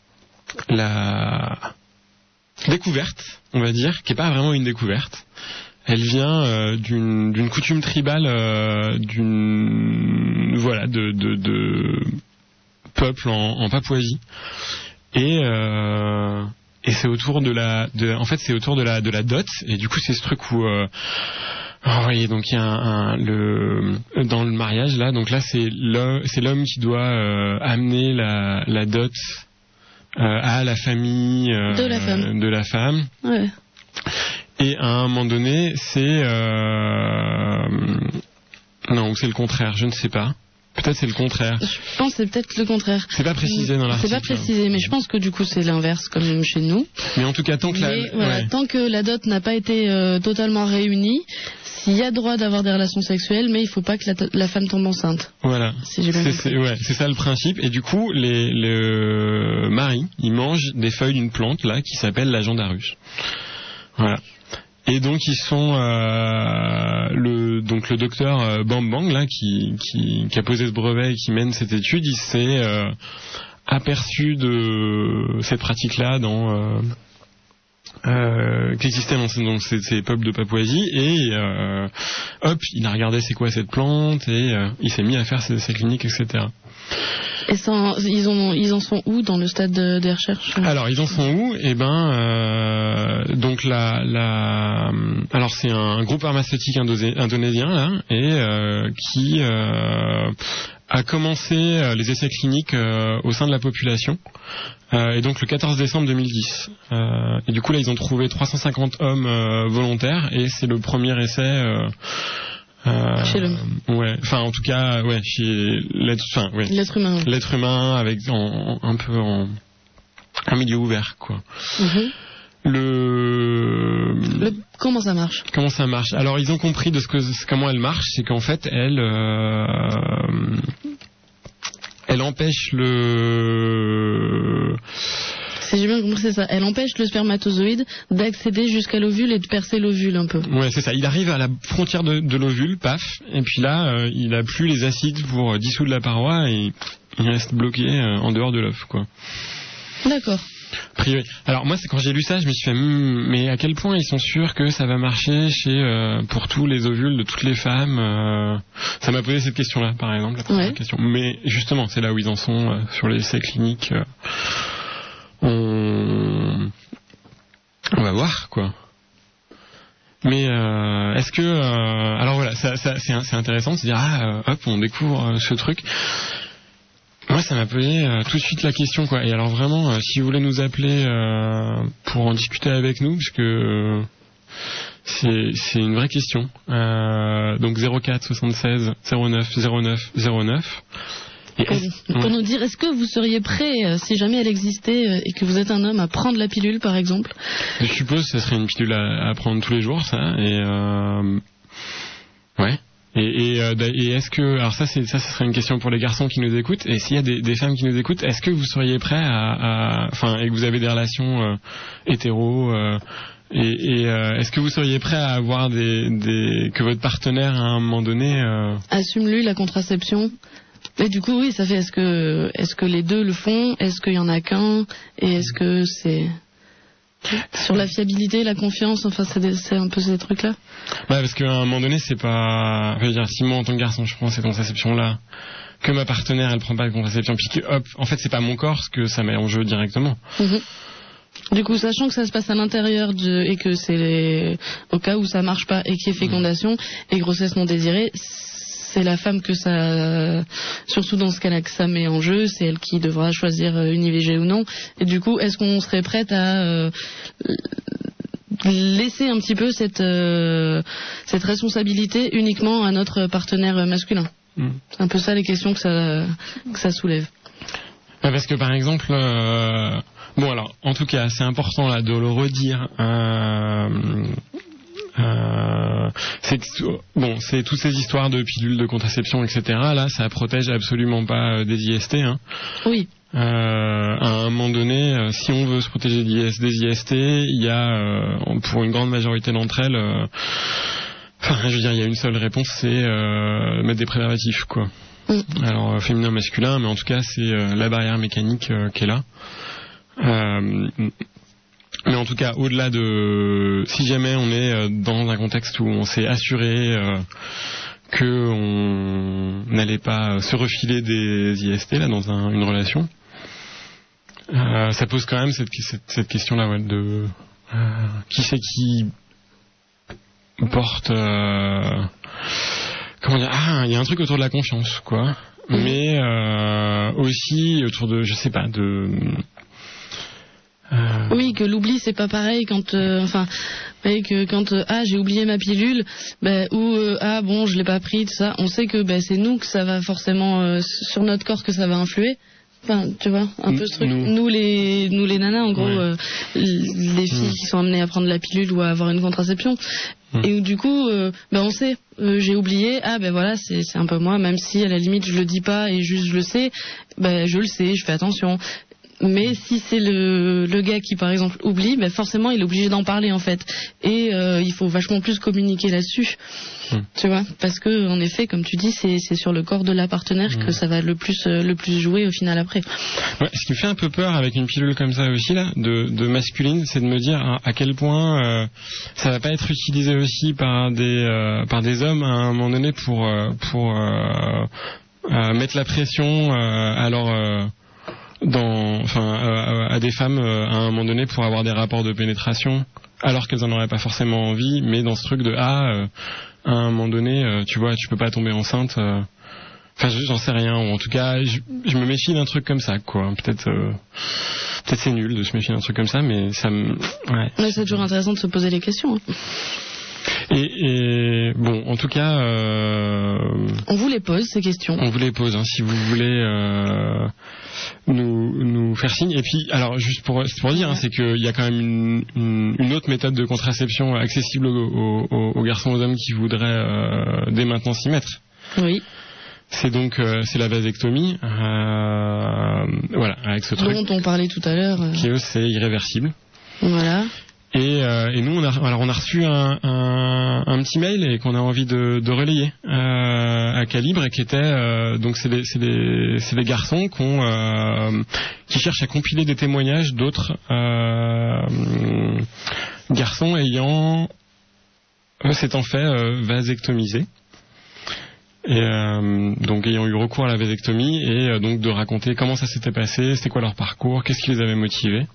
la découverte, on va dire, qui est pas vraiment une découverte. Elle vient euh, d'une, d'une coutume tribale, euh, d'une voilà, de, de, de peuple en, en Papouasie, et euh, et c'est autour de la, de, en fait c'est autour de la de la dot, et du coup c'est ce truc où euh, oh, vous voyez, donc il y a un, un le dans le mariage là, donc là c'est l'homme, c'est l'homme qui doit euh, amener la la dot euh, à la famille euh, de la femme. De la femme. Ouais. Et à un moment donné, c'est... Euh... Non, ou c'est le contraire, je ne sais pas. Peut-être c'est le contraire. Je pense que c'est peut-être le contraire. C'est pas précisé dans l'article. C'est pas précisé, mais je pense que du coup c'est l'inverse, comme chez nous. Mais en tout cas, tant que mais, la... Voilà, ouais. tant que la dot n'a pas été euh, totalement réunie, s'il y a droit d'avoir des relations sexuelles, mais il faut pas que la, la femme tombe enceinte. Voilà. Si j'ai bien c'est, compris. c'est, ouais, c'est ça le principe. Et du coup, les, le mari, il mange des feuilles d'une plante là qui s'appelle l'agendarus. Voilà. Et donc ils sont euh, le donc le docteur euh, Bang Bang là qui, qui qui a posé ce brevet et qui mène cette étude, il s'est euh, aperçu de cette pratique là dans euh, euh, qui existait dans, dans ces, ces peuples de Papouasie, et euh, hop, il a regardé c'est quoi cette plante, et euh, il s'est mis à faire ses, ses cliniques, et cetera. Et ça, ils, ont, ils en sont où dans le stade de, des recherches? Alors, ils en sont où? Eh ben, euh, donc la, la, alors c'est un groupe pharmaceutique indosé, indonésien là, et euh, qui euh, a commencé les essais cliniques euh, au sein de la population. Euh, et donc le quatorze décembre deux mille dix. Euh, et du coup là, ils ont trouvé trois cent cinquante hommes euh, volontaires, et c'est le premier essai. Euh, Euh, chez l'homme. Ouais, enfin en tout cas, ouais, chez l'être, enfin, ouais, l'être humain. L'être humain avec en, en, un peu en un milieu ouvert, quoi. Mm-hmm. Le... le comment ça marche Comment ça marche Alors ils ont compris de ce que comment elle marche, c'est qu'en fait elle euh, elle empêche le Si j'ai bien compris, c'est ça. Elle empêche le spermatozoïde d'accéder jusqu'à l'ovule et de percer l'ovule un peu. Ouais, c'est ça. Il arrive à la frontière de, de l'ovule, paf, et puis là, euh, il a plus les acides pour euh, dissoudre la paroi, et il reste bloqué euh, en dehors de l'œuf, quoi. D'accord. Priori. Alors moi, c'est quand j'ai lu ça, je me suis fait, hmm, mais à quel point ils sont sûrs que ça va marcher chez euh, pour tous les ovules de toutes les femmes euh, Ça m'a posé cette question-là, par exemple, la première ouais. question. Mais justement, c'est là où ils en sont euh, sur les essais cliniques. Euh, on... on va voir, quoi. Mais euh, est-ce que euh, alors voilà, ça, ça, c'est, c'est intéressant de se dire ah euh, hop, on découvre euh, ce truc. Moi, ça m'a posé euh, tout de suite la question, quoi. Et alors vraiment, euh, si vous voulez nous appeler euh, pour en discuter avec nous, parce que euh, c'est c'est une vraie question. Euh, donc zéro quatre soixante-seize zéro neuf zéro neuf zéro neuf. Et pour, pour ouais. nous dire, est-ce que vous seriez prêt, euh, si jamais elle existait euh, et que vous êtes un homme, à prendre la pilule, par exemple? Je suppose que ça serait une pilule à, à prendre tous les jours, ça. Et euh, ouais. Et, et, euh, et est-ce que, alors ça, c'est ça, ce serait une question pour les garçons qui nous écoutent. Et s'il y a des, des femmes qui nous écoutent, est-ce que vous seriez prêts à, enfin, et que vous avez des relations euh, hétéros, euh, et, et euh, est-ce que vous seriez prêt à avoir des, des, que votre partenaire à un moment donné euh... assume lui la contraception? Mais du coup, oui, ça fait. Est-ce que, est-ce que les deux le font? Est-ce qu'il y en a qu'un? Et est-ce que c'est sur la fiabilité, la confiance? Enfin, c'est, des, c'est un peu ces trucs-là. Ouais, parce qu'à un moment donné, c'est pas. Je veux dire, si moi en tant que garçon, je prends cette contraception-là, que ma partenaire, elle prend pas de contraception, puis que hop, en fait, c'est pas mon corps ce que ça met en jeu directement. Mm-hmm. Du coup, sachant que ça se passe à l'intérieur de, et que c'est les, au cas où ça marche pas et qu'il y ait fécondation et grossesse non désirée, c'est la femme que ça, surtout dans ce cas-là, que ça met en jeu, c'est elle qui devra choisir une I V G ou non. Et du coup, est-ce qu'on serait prête à euh, laisser un petit peu cette, euh, cette responsabilité uniquement à notre partenaire masculin? mmh. C'est un peu ça les questions que ça, que ça soulève. Parce que par exemple, euh, bon alors, en tout cas, c'est important là de le redire. Euh, euh, c'est bon, c'est toutes ces histoires de pilules de contraception, et cetera. Là, ça protège absolument pas des I S T. Hein. Oui. Euh, à un moment donné, si on veut se protéger des I S T, il y a, euh, pour une grande majorité d'entre elles, euh, enfin, je veux dire, il y a une seule réponse, c'est euh, mettre des préservatifs, quoi. Mm. Alors euh, féminin, masculin, mais en tout cas c'est euh, la barrière mécanique euh, qui est là. Euh, mais en tout cas, au-delà de, si jamais on est euh, dans un contexte où on s'est assuré euh, que on n'allait pas se refiler des I S T là dans un, une relation, euh, ça pose quand même cette, cette, cette question-là, ouais, de euh, qui c'est qui porte. Euh, Comment dire, ah, il y a un truc autour de la confiance, quoi. Mmh. Mais euh, aussi autour de, je sais pas, de. Euh... Oui, que l'oubli c'est pas pareil quand, euh, enfin, que quand euh, ah j'ai oublié ma pilule, ben ou euh, ah bon je l'ai pas pris, tout ça. On sait que ben c'est nous que ça va forcément euh, sur notre corps que ça va influer. Enfin, tu vois, un peu ce truc. Nous, nous les, nous les nanas, en gros, ouais. euh, les filles mmh. qui sont amenées à prendre la pilule ou à avoir une contraception. Mmh. Et où du coup, euh, ben on sait, euh, j'ai oublié, ah ben voilà, c'est, c'est un peu moi, même si à la limite je le dis pas et juste je le sais, ben je le sais, je fais attention. Mais si c'est le, le gars qui par exemple oublie, ben forcément il est obligé d'en parler en fait. Et euh, il faut vachement plus communiquer là-dessus. Mmh. Tu vois, parce que en effet, comme tu dis, c'est, c'est sur le corps de la partenaire mmh. que ça va le plus, euh, le plus jouer au final après. Ouais, ce qui me fait un peu peur avec une pilule comme ça aussi là, de, de masculine, c'est de me dire à, à quel point euh, ça va pas être utilisé aussi par des, euh, par des hommes à un moment donné pour, euh, pour euh, euh, mettre la pression. Euh, alors. Euh, dans, enfin, euh, à des femmes euh, à un moment donné pour avoir des rapports de pénétration alors qu'elles en auraient pas forcément envie, mais dans ce truc de ah euh, à un moment donné euh, tu vois tu peux pas tomber enceinte, euh, enfin j'en sais rien, ou en tout cas je, je me méfie d'un truc comme ça, quoi. Peut-être euh, peut-être c'est nul de se méfier d'un truc comme ça, mais ça me ouais, mais c'est toujours intéressant de se poser les questions, hein. Et, et bon, en tout cas, euh, on vous les pose ces questions. On vous les pose, hein, si vous voulez euh, nous nous faire signe. Et puis, alors juste pour pour dire, hein, c'est qu'il y a quand même une, une, une autre méthode de contraception accessible aux, aux, aux garçons, aux hommes qui voudraient euh, dès maintenant s'y mettre. Oui. C'est donc euh, c'est la vasectomie, euh, voilà, avec ce truc dont on parlait tout à l'heure. Euh... Qui eux c'est irréversible. Voilà. Et, euh, et nous, on a, alors on a reçu un, un, un petit mail et qu'on a envie de, de relayer euh, à Calibre, et qui était euh, donc c'est des c'est des c'est des garçons qui ont, euh, qui cherchent à compiler des témoignages d'autres euh, garçons ayant euh, s'étant fait euh, vasectomiser. Et euh, donc ayant eu recours à la vasectomie, et euh, donc de raconter comment ça s'était passé, c'était quoi leur parcours, qu'est-ce qui les avait motivés.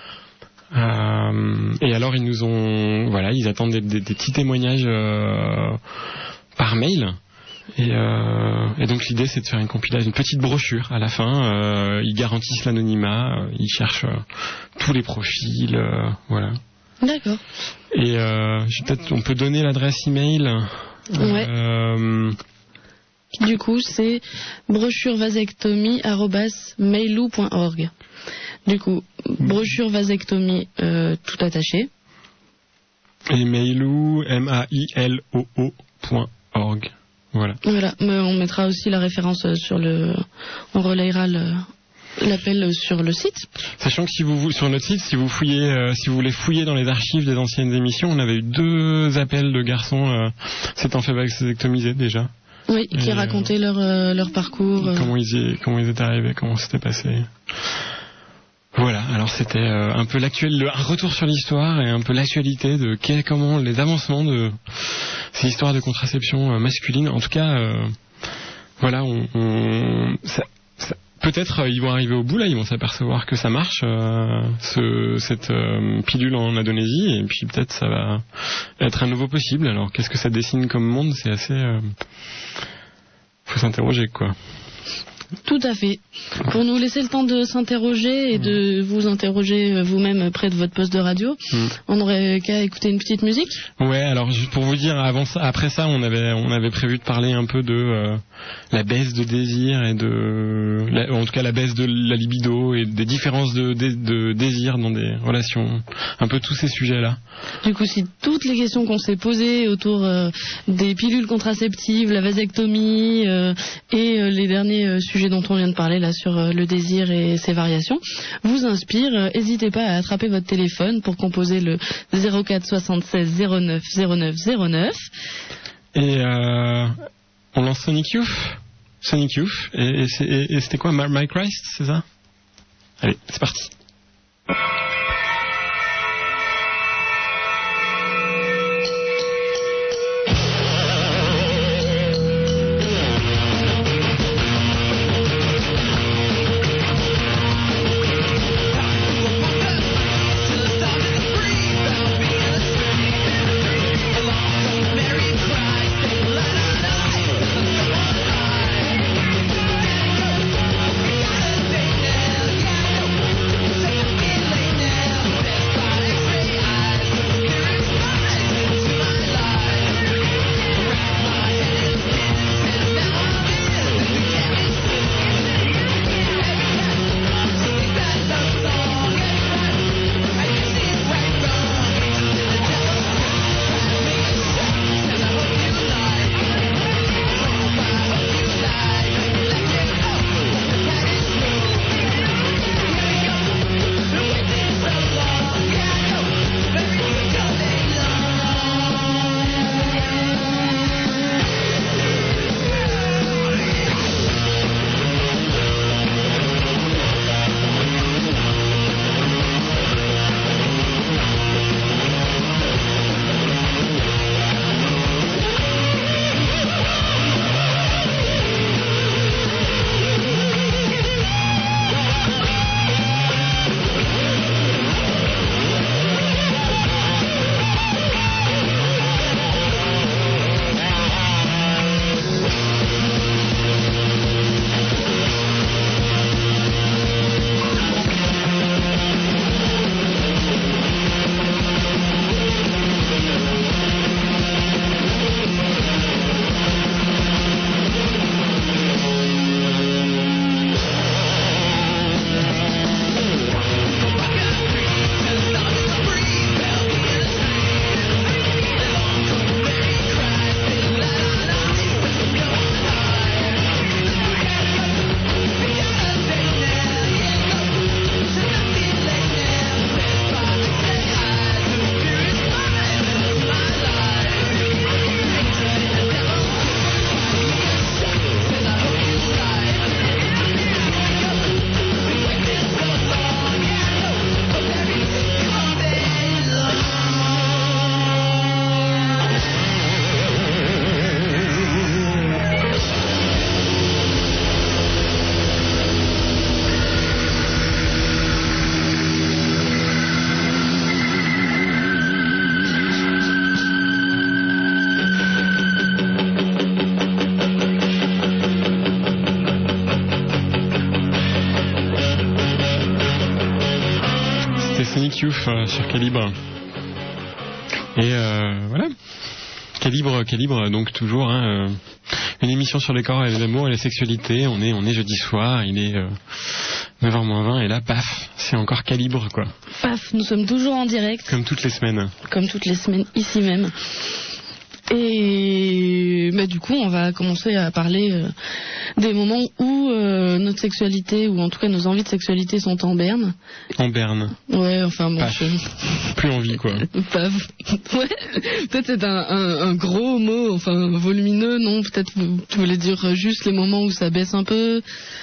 Euh, et alors ils nous ont, voilà, ils attendent des, des, des petits témoignages euh, par mail. Et, euh, et donc l'idée c'est de faire une compilation, une petite brochure à la fin. Euh, ils garantissent l'anonymat, euh, ils cherchent euh, tous les profils, euh, voilà. D'accord. Et euh, peut-être on peut donner l'adresse email. Ouais. Euh, Du coup, c'est brochurevasectomie arobase mailou point org. Du coup, brochure vasectomie euh, tout attaché. Et mailou, M A I L O O point org. Voilà. Voilà. Mais on mettra aussi la référence sur le. On relayera le, l'appel sur le site. Sachant que si vous sur notre site, si vous fouillez, euh, si vous voulez fouiller dans les archives des anciennes émissions, on avait eu deux appels de garçons euh, s'étant fait vasectomiser déjà. Oui, qui Et, racontaient leur, euh, leur parcours. Comment ils, y, comment ils étaient arrivés, comment c'était passé. Voilà, alors c'était euh, un peu l'actuel, le, un retour sur l'histoire et un peu l'actualité de quel, comment les avancements de ces histoires de contraception euh, masculine. En tout cas, euh, voilà, on, on ça, ça, peut-être euh, ils vont arriver au bout là, ils vont s'apercevoir que ça marche, euh, ce, cette euh, pilule en Indonésie, et puis peut-être ça va être un nouveau possible. Alors qu'est-ce que ça dessine comme monde? C'est assez, euh, faut s'interroger quoi. Tout à fait. Pour nous laisser le temps de s'interroger et de vous interroger vous-même près de votre poste de radio, mmh. on aurait qu'à écouter une petite musique. Ouais, alors juste pour vous dire, avant ça, après ça, on avait on avait prévu de parler un peu de euh, la baisse de désir et de, la, en tout cas la baisse de la libido et des différences de, de, de désir dans des relations, un peu tous ces sujets-là. Du coup, si toutes les questions qu'on s'est posées autour euh, des pilules contraceptives, la vasectomie euh, et euh, les derniers euh, sujets dont on vient de parler là sur euh, le désir et ses variations vous inspirent, n'hésitez euh, pas à attraper votre téléphone pour composer le zéro quatre soixante-seize zéro neuf zéro neuf zéro neuf. Et euh, on lance Sonic Youth, Sonic Youth, et, et, et, et c'était quoi, My Christ, c'est ça? Allez, c'est parti. Youth euh, sur Calibre. Et euh, voilà. Calibre, Calibre, donc toujours hein, euh, une émission sur les corps et les amours et les sexualités. On est, on est jeudi soir, il est euh, neuf heures moins vingt et là, paf, c'est encore Calibre quoi. Paf, nous sommes toujours en direct. Comme toutes les semaines. Comme toutes les semaines, ici même. Et bah, du coup, on va commencer à parler euh, des moments où euh, notre sexualité, ou en tout cas nos envies de sexualité sont en berne. En berne. Ouais, enfin bon. Pas. Je... Plus envie, quoi. Pas... Ouais, peut-être c'est un, un, un gros mot, enfin volumineux, non? Peut-être tu voulais dire juste les moments où ça baisse un peu.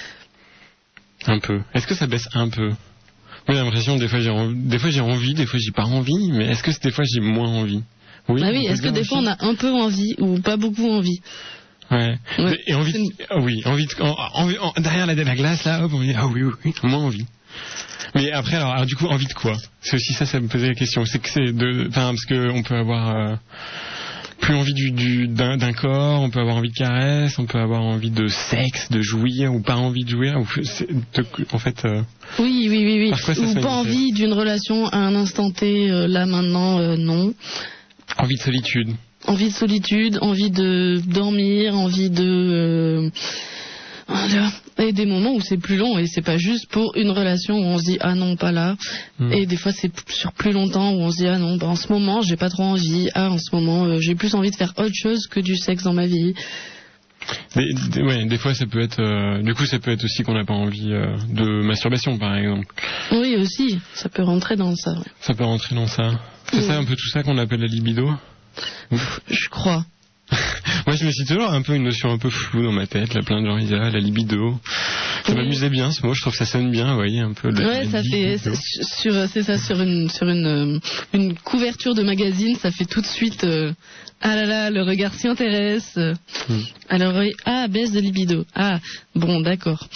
Un peu. Est-ce que ça baisse un peu? Moi, j'ai l'impression que des fois j'ai envie, des fois j'ai envie, des fois j'ai pas envie, mais est-ce que des fois j'ai moins envie? Oui. Ah oui, est-ce que des fois on a un peu envie ou pas beaucoup envie? Ouais. Ouais. Et envie, de, ah oui, envie, de, en, envie en, derrière la, la glace là, hop, on dit ah oui, oui, oui, moins envie. Mais après, alors, alors du coup, envie de quoi? C'est aussi ça, ça me posait la question. C'est que c'est de, enfin, parce que on peut avoir euh, plus envie du, du d'un, d'un corps, on peut avoir envie de caresse, on peut avoir envie de sexe, de jouir, ou pas envie de jouir, ou c'est de, en fait. Euh, oui, oui, oui, oui. Quoi, ou pas envie d'une relation à un instant T, euh, là maintenant, euh, non. Envie de solitude. Envie de solitude, envie de dormir, envie de... Euh, et des moments où c'est plus long et c'est pas juste pour une relation où on se dit ah non pas là. Mmh. Et des fois c'est sur plus longtemps où on se dit ah non bah, en ce moment j'ai pas trop envie, ah en ce moment euh, j'ai plus envie de faire autre chose que du sexe dans ma vie. Des, des, ouais, des fois ça peut être euh, du coup ça peut être aussi qu'on n'a pas envie euh, de masturbation par exemple. Oui aussi, ça peut rentrer dans ça. Ouais. Ça peut rentrer dans ça. C'est mmh. ça un peu tout ça qu'on appelle la libido. Je crois. Moi, je me suis toujours un peu une notion un peu floue dans ma tête. Là, plein de gens disaient ah, la libido. Ça oui. m'amusait bien ce mot. Je trouve que ça sonne bien, vous voyez, un peu. De ouais, ça fait c'est, sur, c'est ça sur une sur une une couverture de magazine, ça fait tout de suite. Euh, ah là là, le regard s'y intéresse. Hmm. Alors ah, baisse de libido. Ah bon, d'accord.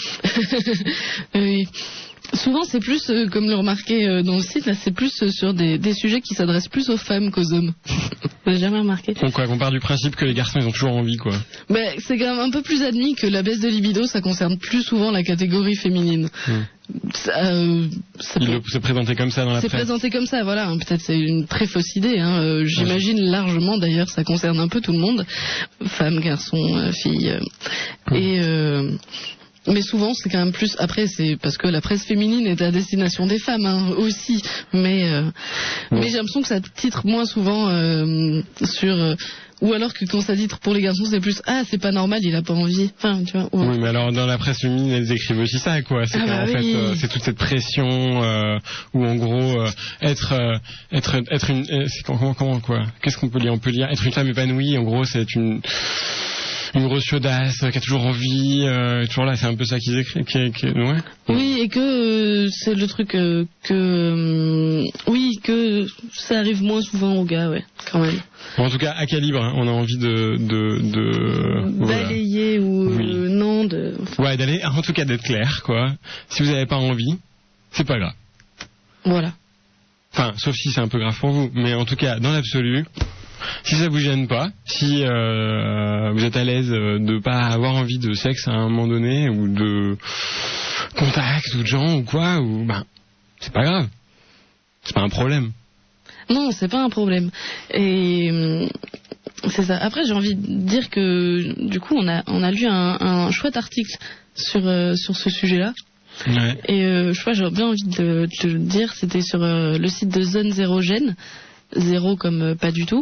Oui. Souvent, c'est plus, euh, comme le remarqué euh, dans le site, là, c'est plus euh, sur des, des sujets qui s'adressent plus aux femmes qu'aux hommes. Vous n'avez jamais remarqué? Donc quoi, qu'on part du principe que les garçons, ils ont toujours envie, quoi. Ben, c'est quand même un peu plus admis que la baisse de libido, ça concerne plus souvent la catégorie féminine. Hum. Ça, euh, ça Il peut... le, c'est présenté comme ça dans la c'est presse. C'est présenté comme ça, voilà. Peut-être c'est une très fausse idée. Hein. Euh, j'imagine ouais. largement, d'ailleurs, ça concerne un peu tout le monde. Femmes, garçons, euh, filles. Euh, hum. Et... Euh, mais souvent, c'est quand même plus... Après, c'est parce que la presse féminine est à destination des femmes hein, aussi. Mais, euh, ouais. mais j'ai l'impression que ça titre moins souvent euh, sur... Euh, ou alors que quand ça titre pour les garçons, c'est plus « Ah, c'est pas normal, il a pas envie. » Enfin, tu vois. Ouais. Oui, mais alors dans la presse féminine, elles écrivent aussi ça, quoi. C'est ah bah en oui. fait, euh, c'est toute cette pression euh, où, en gros, euh, être, euh, être, être une... Euh, c'est comment, comment, quoi Qu'est-ce qu'on peut lire On peut lire être une femme épanouie, en gros, c'est une... une grosse chaudasse qui a toujours envie, euh, toujours là, c'est un peu ça qu'ils écrivent. Qui, qui, ouais. Oui, et que euh, c'est le truc euh, que euh, oui, que ça arrive moins souvent aux gars, ouais, quand même. Bon, en tout cas, à calibre, hein, on a envie de de, de balayer voilà. ou oui. euh, non de. Ouais, d'aller, en tout cas d'être clair, quoi. Si vous n'avez pas envie, c'est pas grave. Voilà. Enfin, sauf si c'est un peu grave pour vous, mais en tout cas, dans l'absolu. Si ça vous gêne pas, si euh, vous êtes à l'aise de pas avoir envie de sexe à un moment donné ou de contact ou de gens ou quoi, ou ben c'est pas grave, c'est pas un problème. Non, c'est pas un problème. Et c'est ça. Après, j'ai envie de dire que du coup, on a on a lu un, un chouette article sur euh, sur ce sujet-là. Ouais. Et euh, je crois j'aurais bien envie de, de le dire. C'était sur euh, le site de Zone Zéro Gène. Zéro comme euh, pas du tout.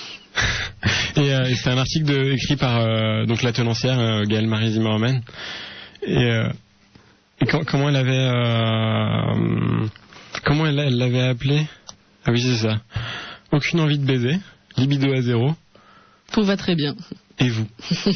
Et, euh, et c'est un article de, écrit par euh, donc la tenancière euh, Gaëlle Marie Zimmerman. Et, euh, et com- comment elle avait euh, comment elle, elle l'avait appelé? Ah oui, c'est ça. Aucune envie de baiser, libido à zéro. Tout va très bien. Et vous?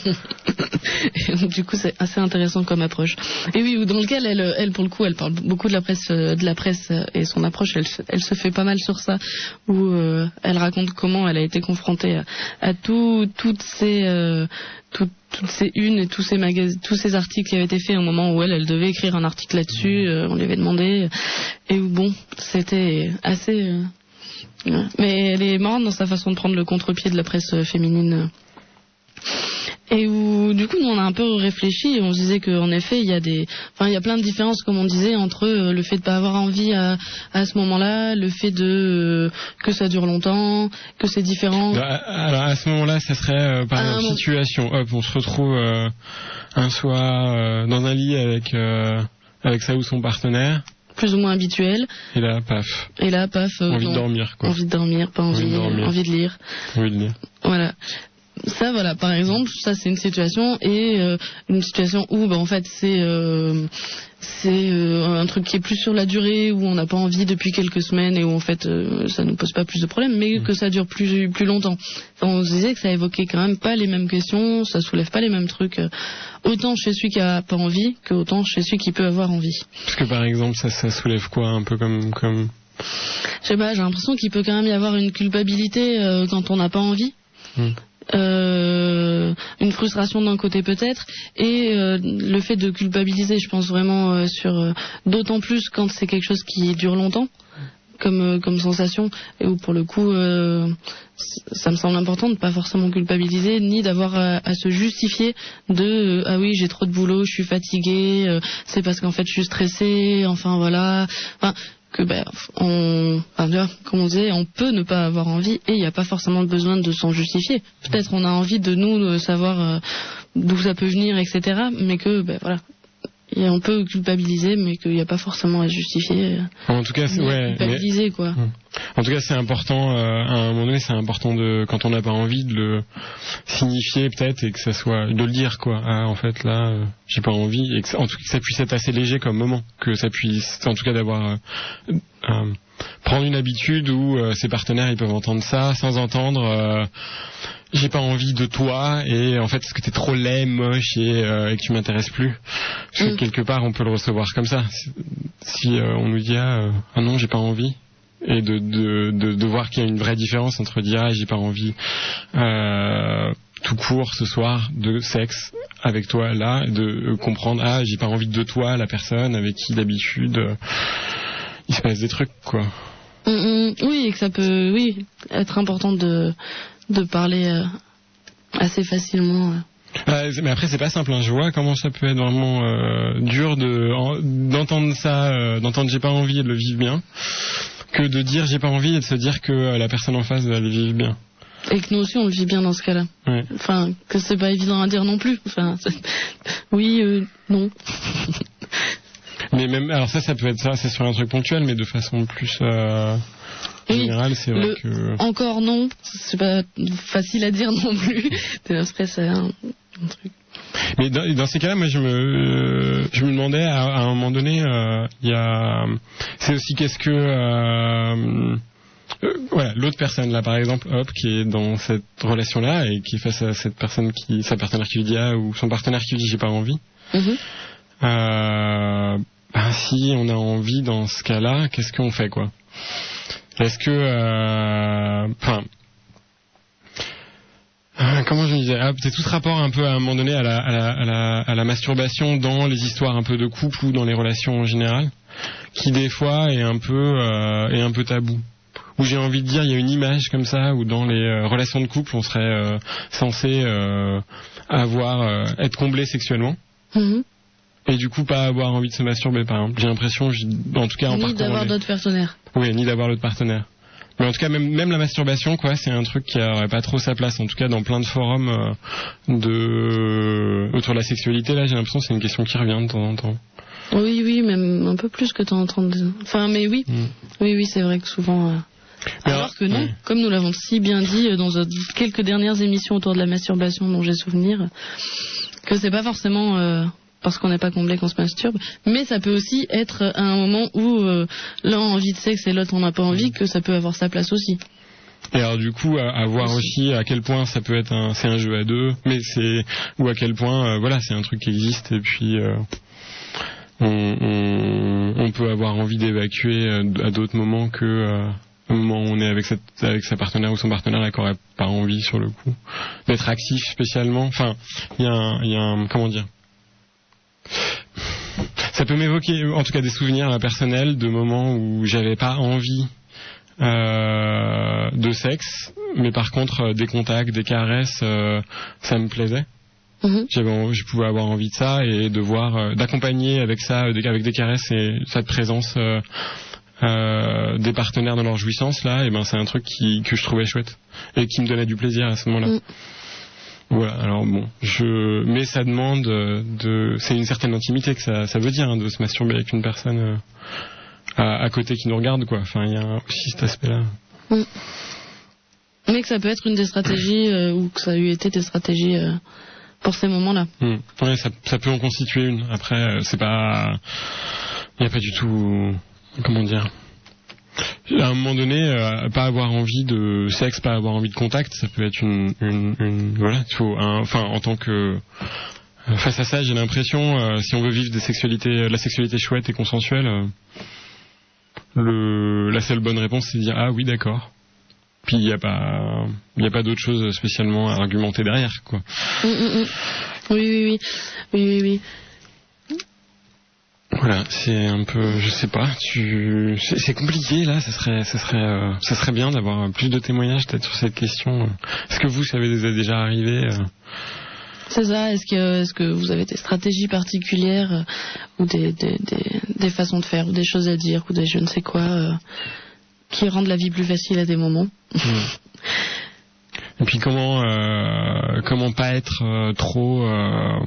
Et donc, du coup, c'est assez intéressant comme approche. Et oui, dans lequel elle, elle pour le coup, elle parle beaucoup de la presse, de la presse et son approche, elle, elle se fait pas mal sur ça, où euh, elle raconte comment elle a été confrontée à, à tout, toutes ces, euh, tout, toutes ces unes et tous ces magazines, tous ces articles qui avaient été faits à un moment où elle, elle devait écrire un article là-dessus. Euh, on lui avait demandé, et où bon, c'était assez. Euh, ouais. Mais elle est marrante dans sa façon de prendre le contre-pied de la presse féminine. Et où, du coup, nous, on a un peu réfléchi et on se disait qu'en effet, il y a des, enfin, il y a plein de différences, comme on disait, entre euh, le fait de pas avoir envie à, à ce moment-là, le fait de, euh, que ça dure longtemps, que c'est différent. Alors, à ce moment-là, ça serait, euh, par exemple, ah, situation, hop, on se retrouve, euh, un soir, euh, dans un lit avec, euh, avec sa ou son partenaire. plus ou moins habituel. Et là, paf. Et là, paf. Euh, envie non. de dormir, quoi. Envie de dormir, pas envie, envie, de, dormir. envie de lire. Envie de lire. Voilà. Ça, voilà, par exemple, ça c'est une situation et euh, une situation où, bah, en fait, c'est euh, c'est euh, un truc qui est plus sur la durée, où on n'a pas envie depuis quelques semaines et où en fait euh, ça nous pose pas plus de problèmes, mais mmh. que ça dure plus plus longtemps. Enfin, on se disait que ça évoquait quand même pas les mêmes questions, ça soulève pas les mêmes trucs. Autant chez celui qui a pas envie, que autant chez celui qui peut avoir envie. Parce que par exemple, ça, ça soulève quoi, un peu comme comme. Je sais pas, j'ai l'impression qu'il peut quand même y avoir une culpabilité euh, quand on n'a pas envie. Mmh. Euh, une frustration d'un côté peut-être et euh, le fait de culpabiliser, je pense vraiment euh, sur euh, d'autant plus quand c'est quelque chose qui dure longtemps comme euh, comme sensation et où pour le coup euh, ça me semble important de pas forcément culpabiliser ni d'avoir à, à se justifier de euh, ah oui j'ai trop de boulot, je suis fatiguée, euh, c'est parce qu'en fait je suis stressée, enfin voilà, enfin que ben on, enfin, tu vois, comme on disait, on peut ne pas avoir envie et il n'y a pas forcément besoin de s'en justifier. Peut-être on a envie de nous de savoir euh, d'où ça peut venir, et cetera. Mais que ben voilà, et on peut culpabiliser, mais qu'il n'y a pas forcément à justifier. En tout cas, c'est ouais. Culpabiliser mais... quoi. En tout cas, c'est important. Euh, à un moment donné, c'est important de, quand on n'a pas envie, de le signifier peut-être et que ça soit, de le dire quoi. Ah, en fait là, euh, j'ai pas envie et que, en tout cas, que ça puisse être assez léger comme moment, que ça puisse, en tout cas, d'avoir euh, euh, prendre une habitude où euh, ses partenaires ils peuvent entendre ça sans entendre. Euh, j'ai pas envie de toi et en fait parce que t'es trop laid, moche et, euh, et que tu m'intéresses plus. Parce que mm. quelque part on peut le recevoir comme ça. Si, si euh, on nous dit ah, euh, ah non j'ai pas envie. Et de, de, de, de voir qu'il y a une vraie différence entre dire ah, j'ai pas envie euh, tout court ce soir de sexe avec toi là, de euh, comprendre ah j'ai pas envie de toi la personne avec qui d'habitude euh, il se passe des trucs quoi. Mmh, mmh, oui et que ça peut oui être important de de parler euh, assez facilement. Euh. Euh, mais après c'est pas simple, hein. Je vois comment ça peut être vraiment euh, dur de en, d'entendre ça, euh, d'entendre j'ai pas envie et de le vivre bien, que de dire j'ai pas envie et de se dire que euh, la personne en face va le vivre bien. Et que nous aussi on le vit bien dans ce cas-là. Ouais. Enfin que c'est pas évident à dire non plus. Enfin oui euh, non. Mais même alors ça ça peut être ça, c'est sur un truc ponctuel, mais de façon plus euh, oui, générale, c'est vrai le que encore non, c'est pas facile à dire non plus. Après c'est un, un truc. Mais dans, dans ces cas-là, moi je me euh, je me demandais à, à un moment donné, il euh, y a c'est aussi qu'est-ce que euh, euh, voilà l'autre personne là par exemple, hop, qui est dans cette relation-là et qui est face à cette personne qui sa partenaire qui lui dit ah ou son partenaire qui lui dit j'ai pas envie. Mm-hmm. Euh, ben, si on a envie dans ce cas-là, qu'est-ce qu'on fait quoi? Est-ce que, enfin, euh, euh, comment je me disais, ah, c'est tout ce rapport un peu à un moment donné à la, à la, à la, à la masturbation dans les histoires un peu de couple ou dans les relations en général, qui des fois est un peu, euh, est un peu tabou. Où j'ai envie de dire, il y a une image comme ça, où dans les euh, relations de couple, on serait euh, censé euh, avoir, euh, être comblé sexuellement. Mm-hmm. Et du coup, pas avoir envie de se masturber, par exemple. J'ai l'impression, en tout cas, en ni d'avoir les... d'autres partenaires. Oui, ni d'avoir l'autre partenaire. Mais en tout cas, même, même la masturbation, quoi, c'est un truc qui n'aurait pas trop sa place. En tout cas, dans plein de forums euh, de... autour de la sexualité, là, j'ai l'impression que c'est une question qui revient de temps en temps. Oui, oui, même un peu plus que de temps en temps. Enfin, mais oui. Mm. Oui, oui, c'est vrai que souvent... Euh... Alors, alors que non, oui. Comme nous l'avons si bien dit dans quelques dernières émissions autour de la masturbation dont j'ai souvenir, que c'est pas forcément... Euh... parce qu'on n'est pas comblé qu'on se masturbe, mais ça peut aussi être à un moment où euh, l'un a envie de sexe et l'autre n'en a pas envie, que ça peut avoir sa place aussi. Et alors du coup, à, à voir aussi à quel point ça peut être un, c'est un jeu à deux, mais c'est ou à quel point, euh, voilà, c'est un truc qui existe et puis euh, on, on, on peut avoir envie d'évacuer à d'autres moments que euh, au moment où on est avec cette, avec sa partenaire ou son partenaire là qui n'aurait pas envie sur le coup d'être actif spécialement. Enfin, il y a un, il y a un, comment dire. Ça peut m'évoquer, en tout cas, des souvenirs personnels de moments où j'avais pas envie euh, de sexe, mais par contre des contacts, des caresses, euh, ça me plaisait. Mmh. J'avais, je pouvais avoir envie de ça et de voir, euh, d'accompagner avec ça, avec des caresses et cette présence euh, euh, des partenaires dans leur jouissance là. Et ben c'est un truc qui, que je trouvais chouette et qui me donnait du plaisir à ce moment-là. Mmh. Voilà, alors bon, je, mais ça demande de, c'est une certaine intimité que ça, ça veut dire, hein, de se masturber avec une personne. Euh, à, à côté qui nous regardent, quoi. Enfin, il y a aussi cet aspect-là. Mm. Mais que ça peut être une des stratégies, euh, ou que ça a eu été des stratégies euh, pour ces moments-là. Mmh. Ouais, ça, ça peut en constituer une. Après, euh, c'est pas... Il n'y a pas du tout... Comment dire ? À un moment donné, euh, pas avoir envie de sexe, pas avoir envie de contact, ça peut être une... une, une voilà, il faut... Un, enfin, en tant que... Face à ça, j'ai l'impression, euh, si on veut vivre des sexualités, la sexualité chouette et consensuelle, euh, le, la seule bonne réponse, c'est de dire « Ah oui, d'accord ». Puis il n'y a pas, il n'y a pas d'autre chose spécialement à argumenter derrière, quoi. Mmh, mmh. Oui, oui, oui, oui, oui, oui. Voilà, c'est un peu, je sais pas, tu, c'est, c'est compliqué là. Ça serait, ça serait, euh, ça serait bien d'avoir plus de témoignages peut-être sur cette question. Est-ce que vous, ça vous est déjà arrivé euh... C'est ça. Est-ce que, est-ce que vous avez des stratégies particulières euh, ou des, des, des, des façons de faire ou des choses à dire ou des je ne sais quoi euh, qui rendent la vie plus facile à des moments? Mmh. Et puis comment, euh, comment pas être euh, trop, euh,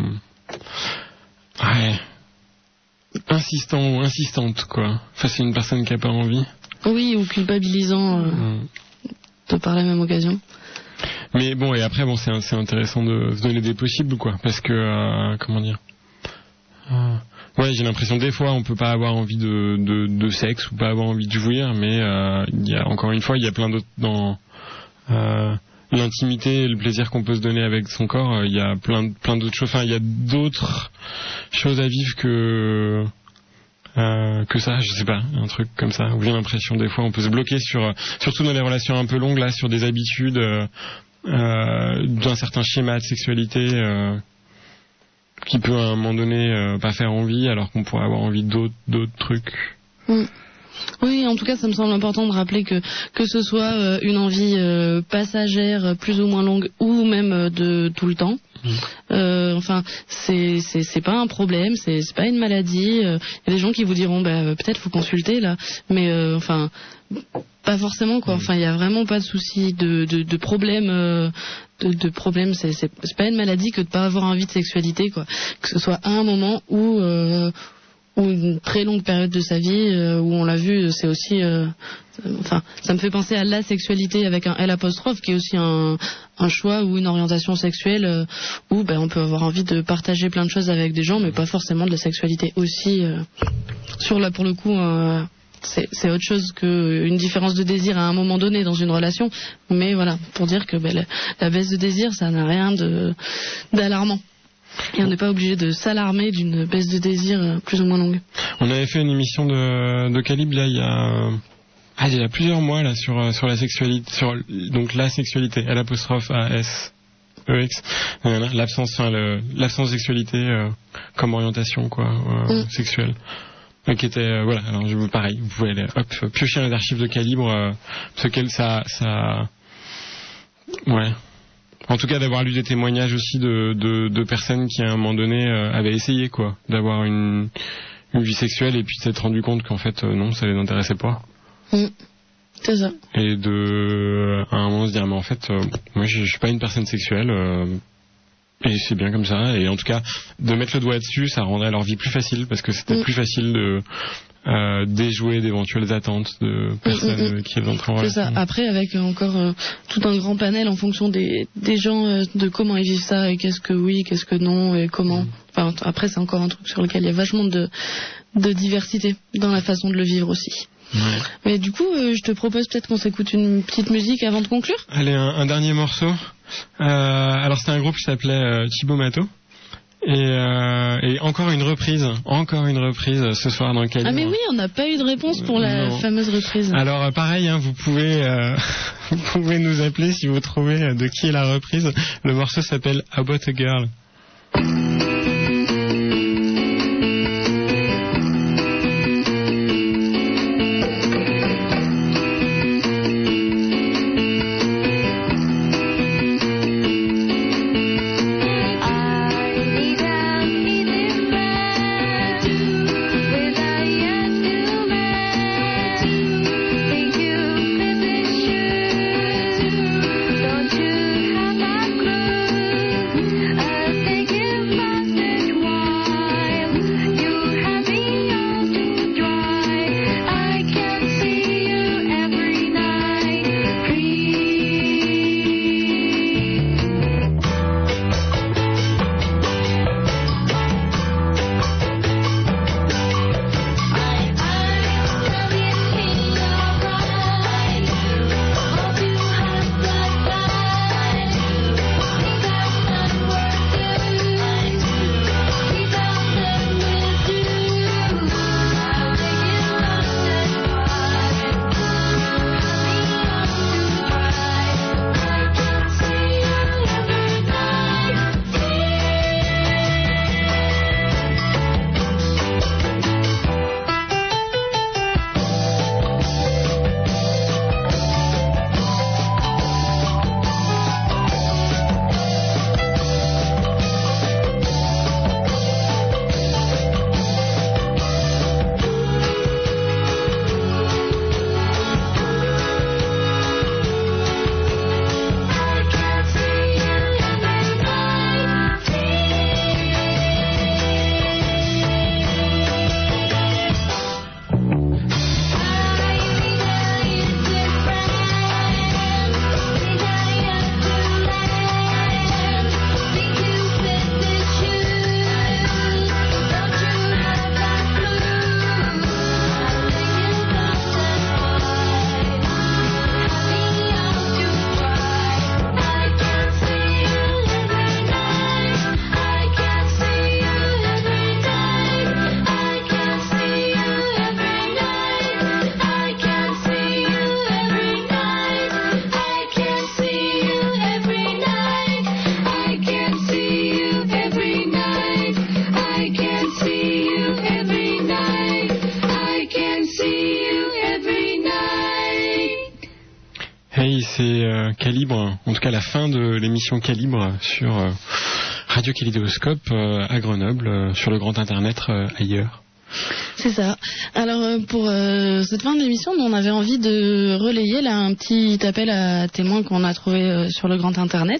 ouais, insistant ou insistante, quoi, face à une personne qui a pas envie. Oui, ou culpabilisant euh, mmh. de par la même occasion. Mais bon, et après, bon, c'est, c'est intéressant de se donner des possibles, quoi, parce que, euh, comment dire, euh, ouais, j'ai l'impression que des fois, on peut pas avoir envie de, de, de sexe ou pas avoir envie de jouir, mais euh, il y a encore une fois, il y a plein d'autres dans euh, l'intimité et le plaisir qu'on peut se donner avec son corps. Il y a plein, plein d'autres choses. Enfin, il y a d'autres choses à vivre que Euh, que ça, je sais pas, un truc comme ça, où j'ai l'impression des fois on peut se bloquer sur, surtout dans les relations un peu longues là, sur des habitudes euh, euh, d'un certain schéma de sexualité euh, qui peut à un moment donné euh, pas faire envie, alors qu'on pourrait avoir envie d'autres, d'autres trucs. Mmh. Oui, en tout cas, ça me semble important de rappeler que que ce soit euh, une envie euh, passagère, plus ou moins longue, ou même euh, de tout le temps. Mmh. Euh, enfin, c'est c'est c'est pas un problème, c'est c'est pas une maladie. Il euh, y a des gens qui vous diront, bah peut-être faut consulter là, mais euh, enfin pas forcément quoi. Enfin, il y a vraiment pas de souci de de, de problème. Euh, de, de problème. C'est c'est c'est pas une maladie que de pas avoir envie de sexualité quoi. Que ce soit à un moment où euh, ou une très longue période de sa vie euh, où on l'a vu, c'est aussi euh, euh, enfin ça me fait penser à la sexualité avec un L apostrophe qui est aussi un, un choix ou une orientation sexuelle euh, où ben, on peut avoir envie de partager plein de choses avec des gens mais pas forcément de la sexualité aussi euh, sur là pour le coup euh, c'est, c'est autre chose qu'une différence de désir à un moment donné dans une relation, mais voilà pour dire que ben, la, la baisse de désir ça n'a rien de d'alarmant. Et on n'est pas obligé de s'alarmer d'une baisse de désir plus ou moins longue. On avait fait une émission de, de calibre là il y a ah, il y a plusieurs mois là sur sur la sexualité, sur donc la sexualité L apostrophe A S E X, euh, l'absence enfin le, l'absence de sexualité euh, comme orientation quoi euh, mm. sexuelle. Euh, qui était euh, voilà alors je vous pareil vous pouvez aller hop piocher dans les archives de calibre euh, ce qu'elle ça ça ouais. En tout cas, d'avoir lu des témoignages aussi de, de, de personnes qui, à un moment donné, euh, avaient essayé, quoi, d'avoir une, une vie sexuelle et puis de s'être rendu compte qu'en fait, euh, non, ça les intéressait pas. Mmh. C'est ça. Et de, à un moment, se dire, mais en fait, euh, moi, je, je suis pas une personne sexuelle, euh, et c'est bien comme ça. Et en tout cas, de mettre le doigt dessus, ça rendrait leur vie plus facile parce que c'était mmh. plus facile de Euh, déjouer d'éventuelles attentes de personnes mmh, mmh. qui entrent en relation. C'est ça. Après, avec encore euh, tout un grand panel en fonction des, des gens, euh, de comment ils vivent ça et qu'est-ce que oui, qu'est-ce que non et comment. Mmh. Enfin, après, c'est encore un truc sur lequel il y a vachement de, de diversité dans la façon de le vivre aussi. Ouais. Mais du coup, euh, je te propose peut-être qu'on s'écoute une petite musique avant de conclure. Allez, un, un dernier morceau. Euh, alors, c'était un groupe qui s'appelait euh, Thibaut Mato. Et, euh, et encore une reprise, encore une reprise ce soir dans le Calibre. Ah mais oui, on n'a pas eu de réponse pour la non. fameuse reprise. Alors pareil, hein, vous pouvez, euh, vous pouvez nous appeler si vous trouvez de qui est la reprise. Le morceau s'appelle About a Girl. Don't you have a clue? euh, Calibre, en tout cas la fin de l'émission Calibre sur euh, Radio Kaléidoscope euh, à Grenoble, euh, sur le grand internet euh, ailleurs. C'est ça. Alors euh, pour euh, cette fin de l'émission, on avait envie de relayer là un petit appel à témoins qu'on a trouvé euh, sur le grand internet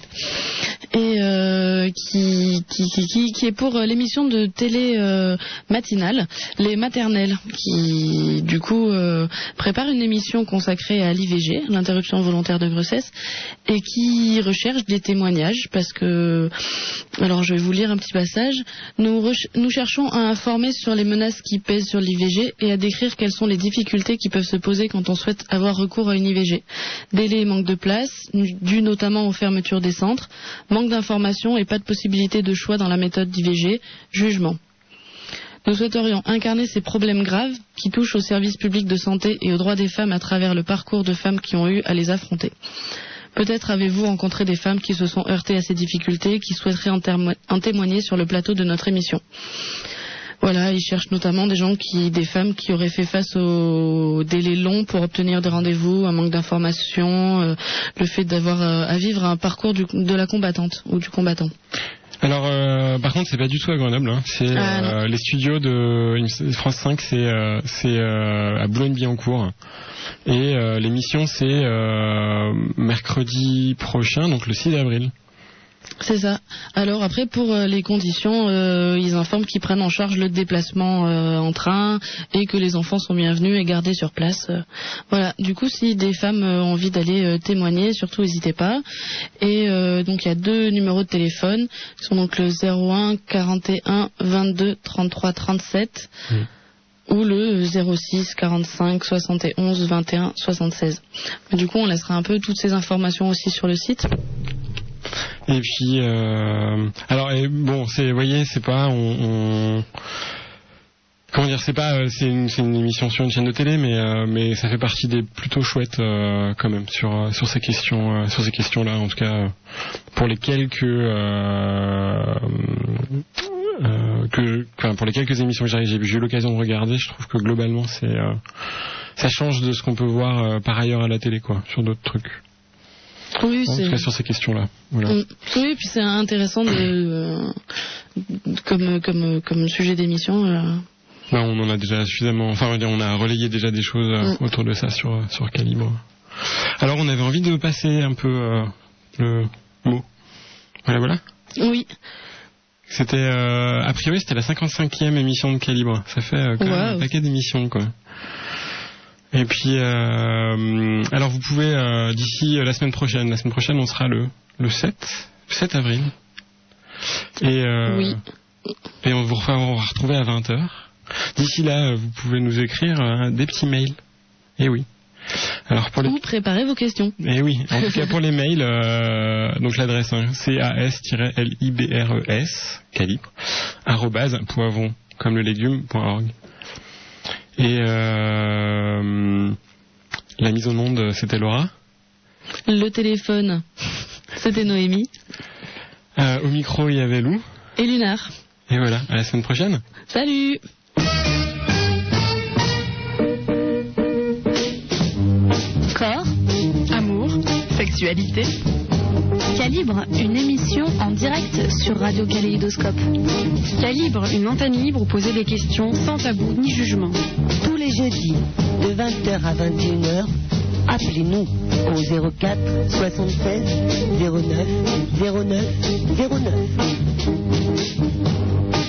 et euh, qui, qui, qui, qui est pour euh, l'émission de télé euh, matinale, les maternelles, qui du coup euh, prépare une émission consacrée à l'I V G, l'interruption volontaire de grossesse, et qui recherche des témoignages parce que, alors je vais vous lire un petit passage, nous, re- nous cherchons à informer sur les menaces qui pèsent sur l'I V G et à décrire quelles sont les difficultés qui peuvent se poser quand on souhaite avoir recours à une I V G. Délai et manque de place, dû notamment aux fermetures des centres, manque d'informations et pas de possibilité de choix dans la méthode d'I V G, jugement. Nous souhaiterions incarner ces problèmes graves qui touchent au service public de santé et aux droits des femmes à travers le parcours de femmes qui ont eu à les affronter. Peut-être avez-vous rencontré des femmes qui se sont heurtées à ces difficultés, qui souhaiteraient en, termo- en témoigner sur le plateau de notre émission. Voilà, ils cherchent notamment des gens qui, des femmes qui auraient fait face aux délais longs pour obtenir des rendez-vous, un manque d'informations, euh, le fait d'avoir euh, à vivre un parcours du, de la combattante ou du combattant. Alors, euh, par contre, c'est pas du tout à Grenoble. Hein. C'est ah, euh, les studios de France cinq, c'est euh, c'est euh, à Boulogne-Billancourt. Et euh, l'émission, c'est euh, mercredi prochain, donc le six avril. C'est ça. Alors après, pour euh, les conditions, euh, ils informent qu'ils prennent en charge le déplacement euh, en train et que les enfants sont bienvenus et gardés sur place. Euh, voilà. Du coup, si des femmes euh, ont envie d'aller euh, témoigner, surtout n'hésitez pas. Et euh, donc il y a deux numéros de téléphone, qui sont donc le zéro un quarante et un vingt-deux trente-trois trente-sept mmh. ou le zéro six quarante-cinq soixante et onze vingt et un soixante-seize. Du coup, on laissera un peu toutes ces informations aussi sur le site. Et puis, euh, alors, et bon, c'est, vous voyez, c'est pas, on, on comment dire, c'est pas, c'est une, c'est une émission sur une chaîne de télé, mais, euh, mais ça fait partie des plutôt chouettes euh, quand même sur sur ces questions, euh, sur ces questions-là, en tout cas pour les quelques, euh, euh, que, enfin, pour les quelques émissions que j'ai, j'ai eu l'occasion de regarder, je trouve que globalement, c'est, euh, ça change de ce qu'on peut voir euh, par ailleurs à la télé, quoi, sur d'autres trucs. Oui, en c'est... tout cas sur ces questions-là. Voilà. Oui, puis c'est intéressant de, euh, comme, comme, comme sujet d'émission. Euh... Ben, on en a déjà suffisamment. Enfin, on a relayé déjà des choses euh, mm. autour de ça sur, sur Calibre. Alors, on avait envie de passer un peu euh, le mot. Voilà, voilà. Oui. C'était, euh, a priori, c'était la cinquante-cinquième émission de Calibre. Ça fait euh, quand wow. même un paquet d'émissions, quoi. Et puis, euh, alors vous pouvez, euh, d'ici euh, la semaine prochaine, la semaine prochaine on sera le, le sept avril. Et, euh, oui. Et on, vous, on va retrouver à vingt heures. D'ici là, vous pouvez nous écrire euh, des petits mails. Et oui. Alors pour les... Ou préparez vos questions. Et oui, en tout cas pour les mails, euh, donc l'adresse hein, c a s l i b r e s, calibre, arrobase, poivron, comme le légume, point org. Et euh, la mise au monde, c'était Laura. Le téléphone, c'était Noémie. Euh, au micro, il y avait Lou. Et Lunar. Et voilà, à la semaine prochaine. Salut. Corps, amour, sexualité. Calibre, une émission en direct sur Radio Kaléidoscope. Calibre, une antenne libre où poser des questions sans tabou ni jugement. Tous les jeudis, de vingt heures à vingt et une heures, appelez-nous au zéro quatre soixante-seize zéro neuf zéro neuf zéro neuf.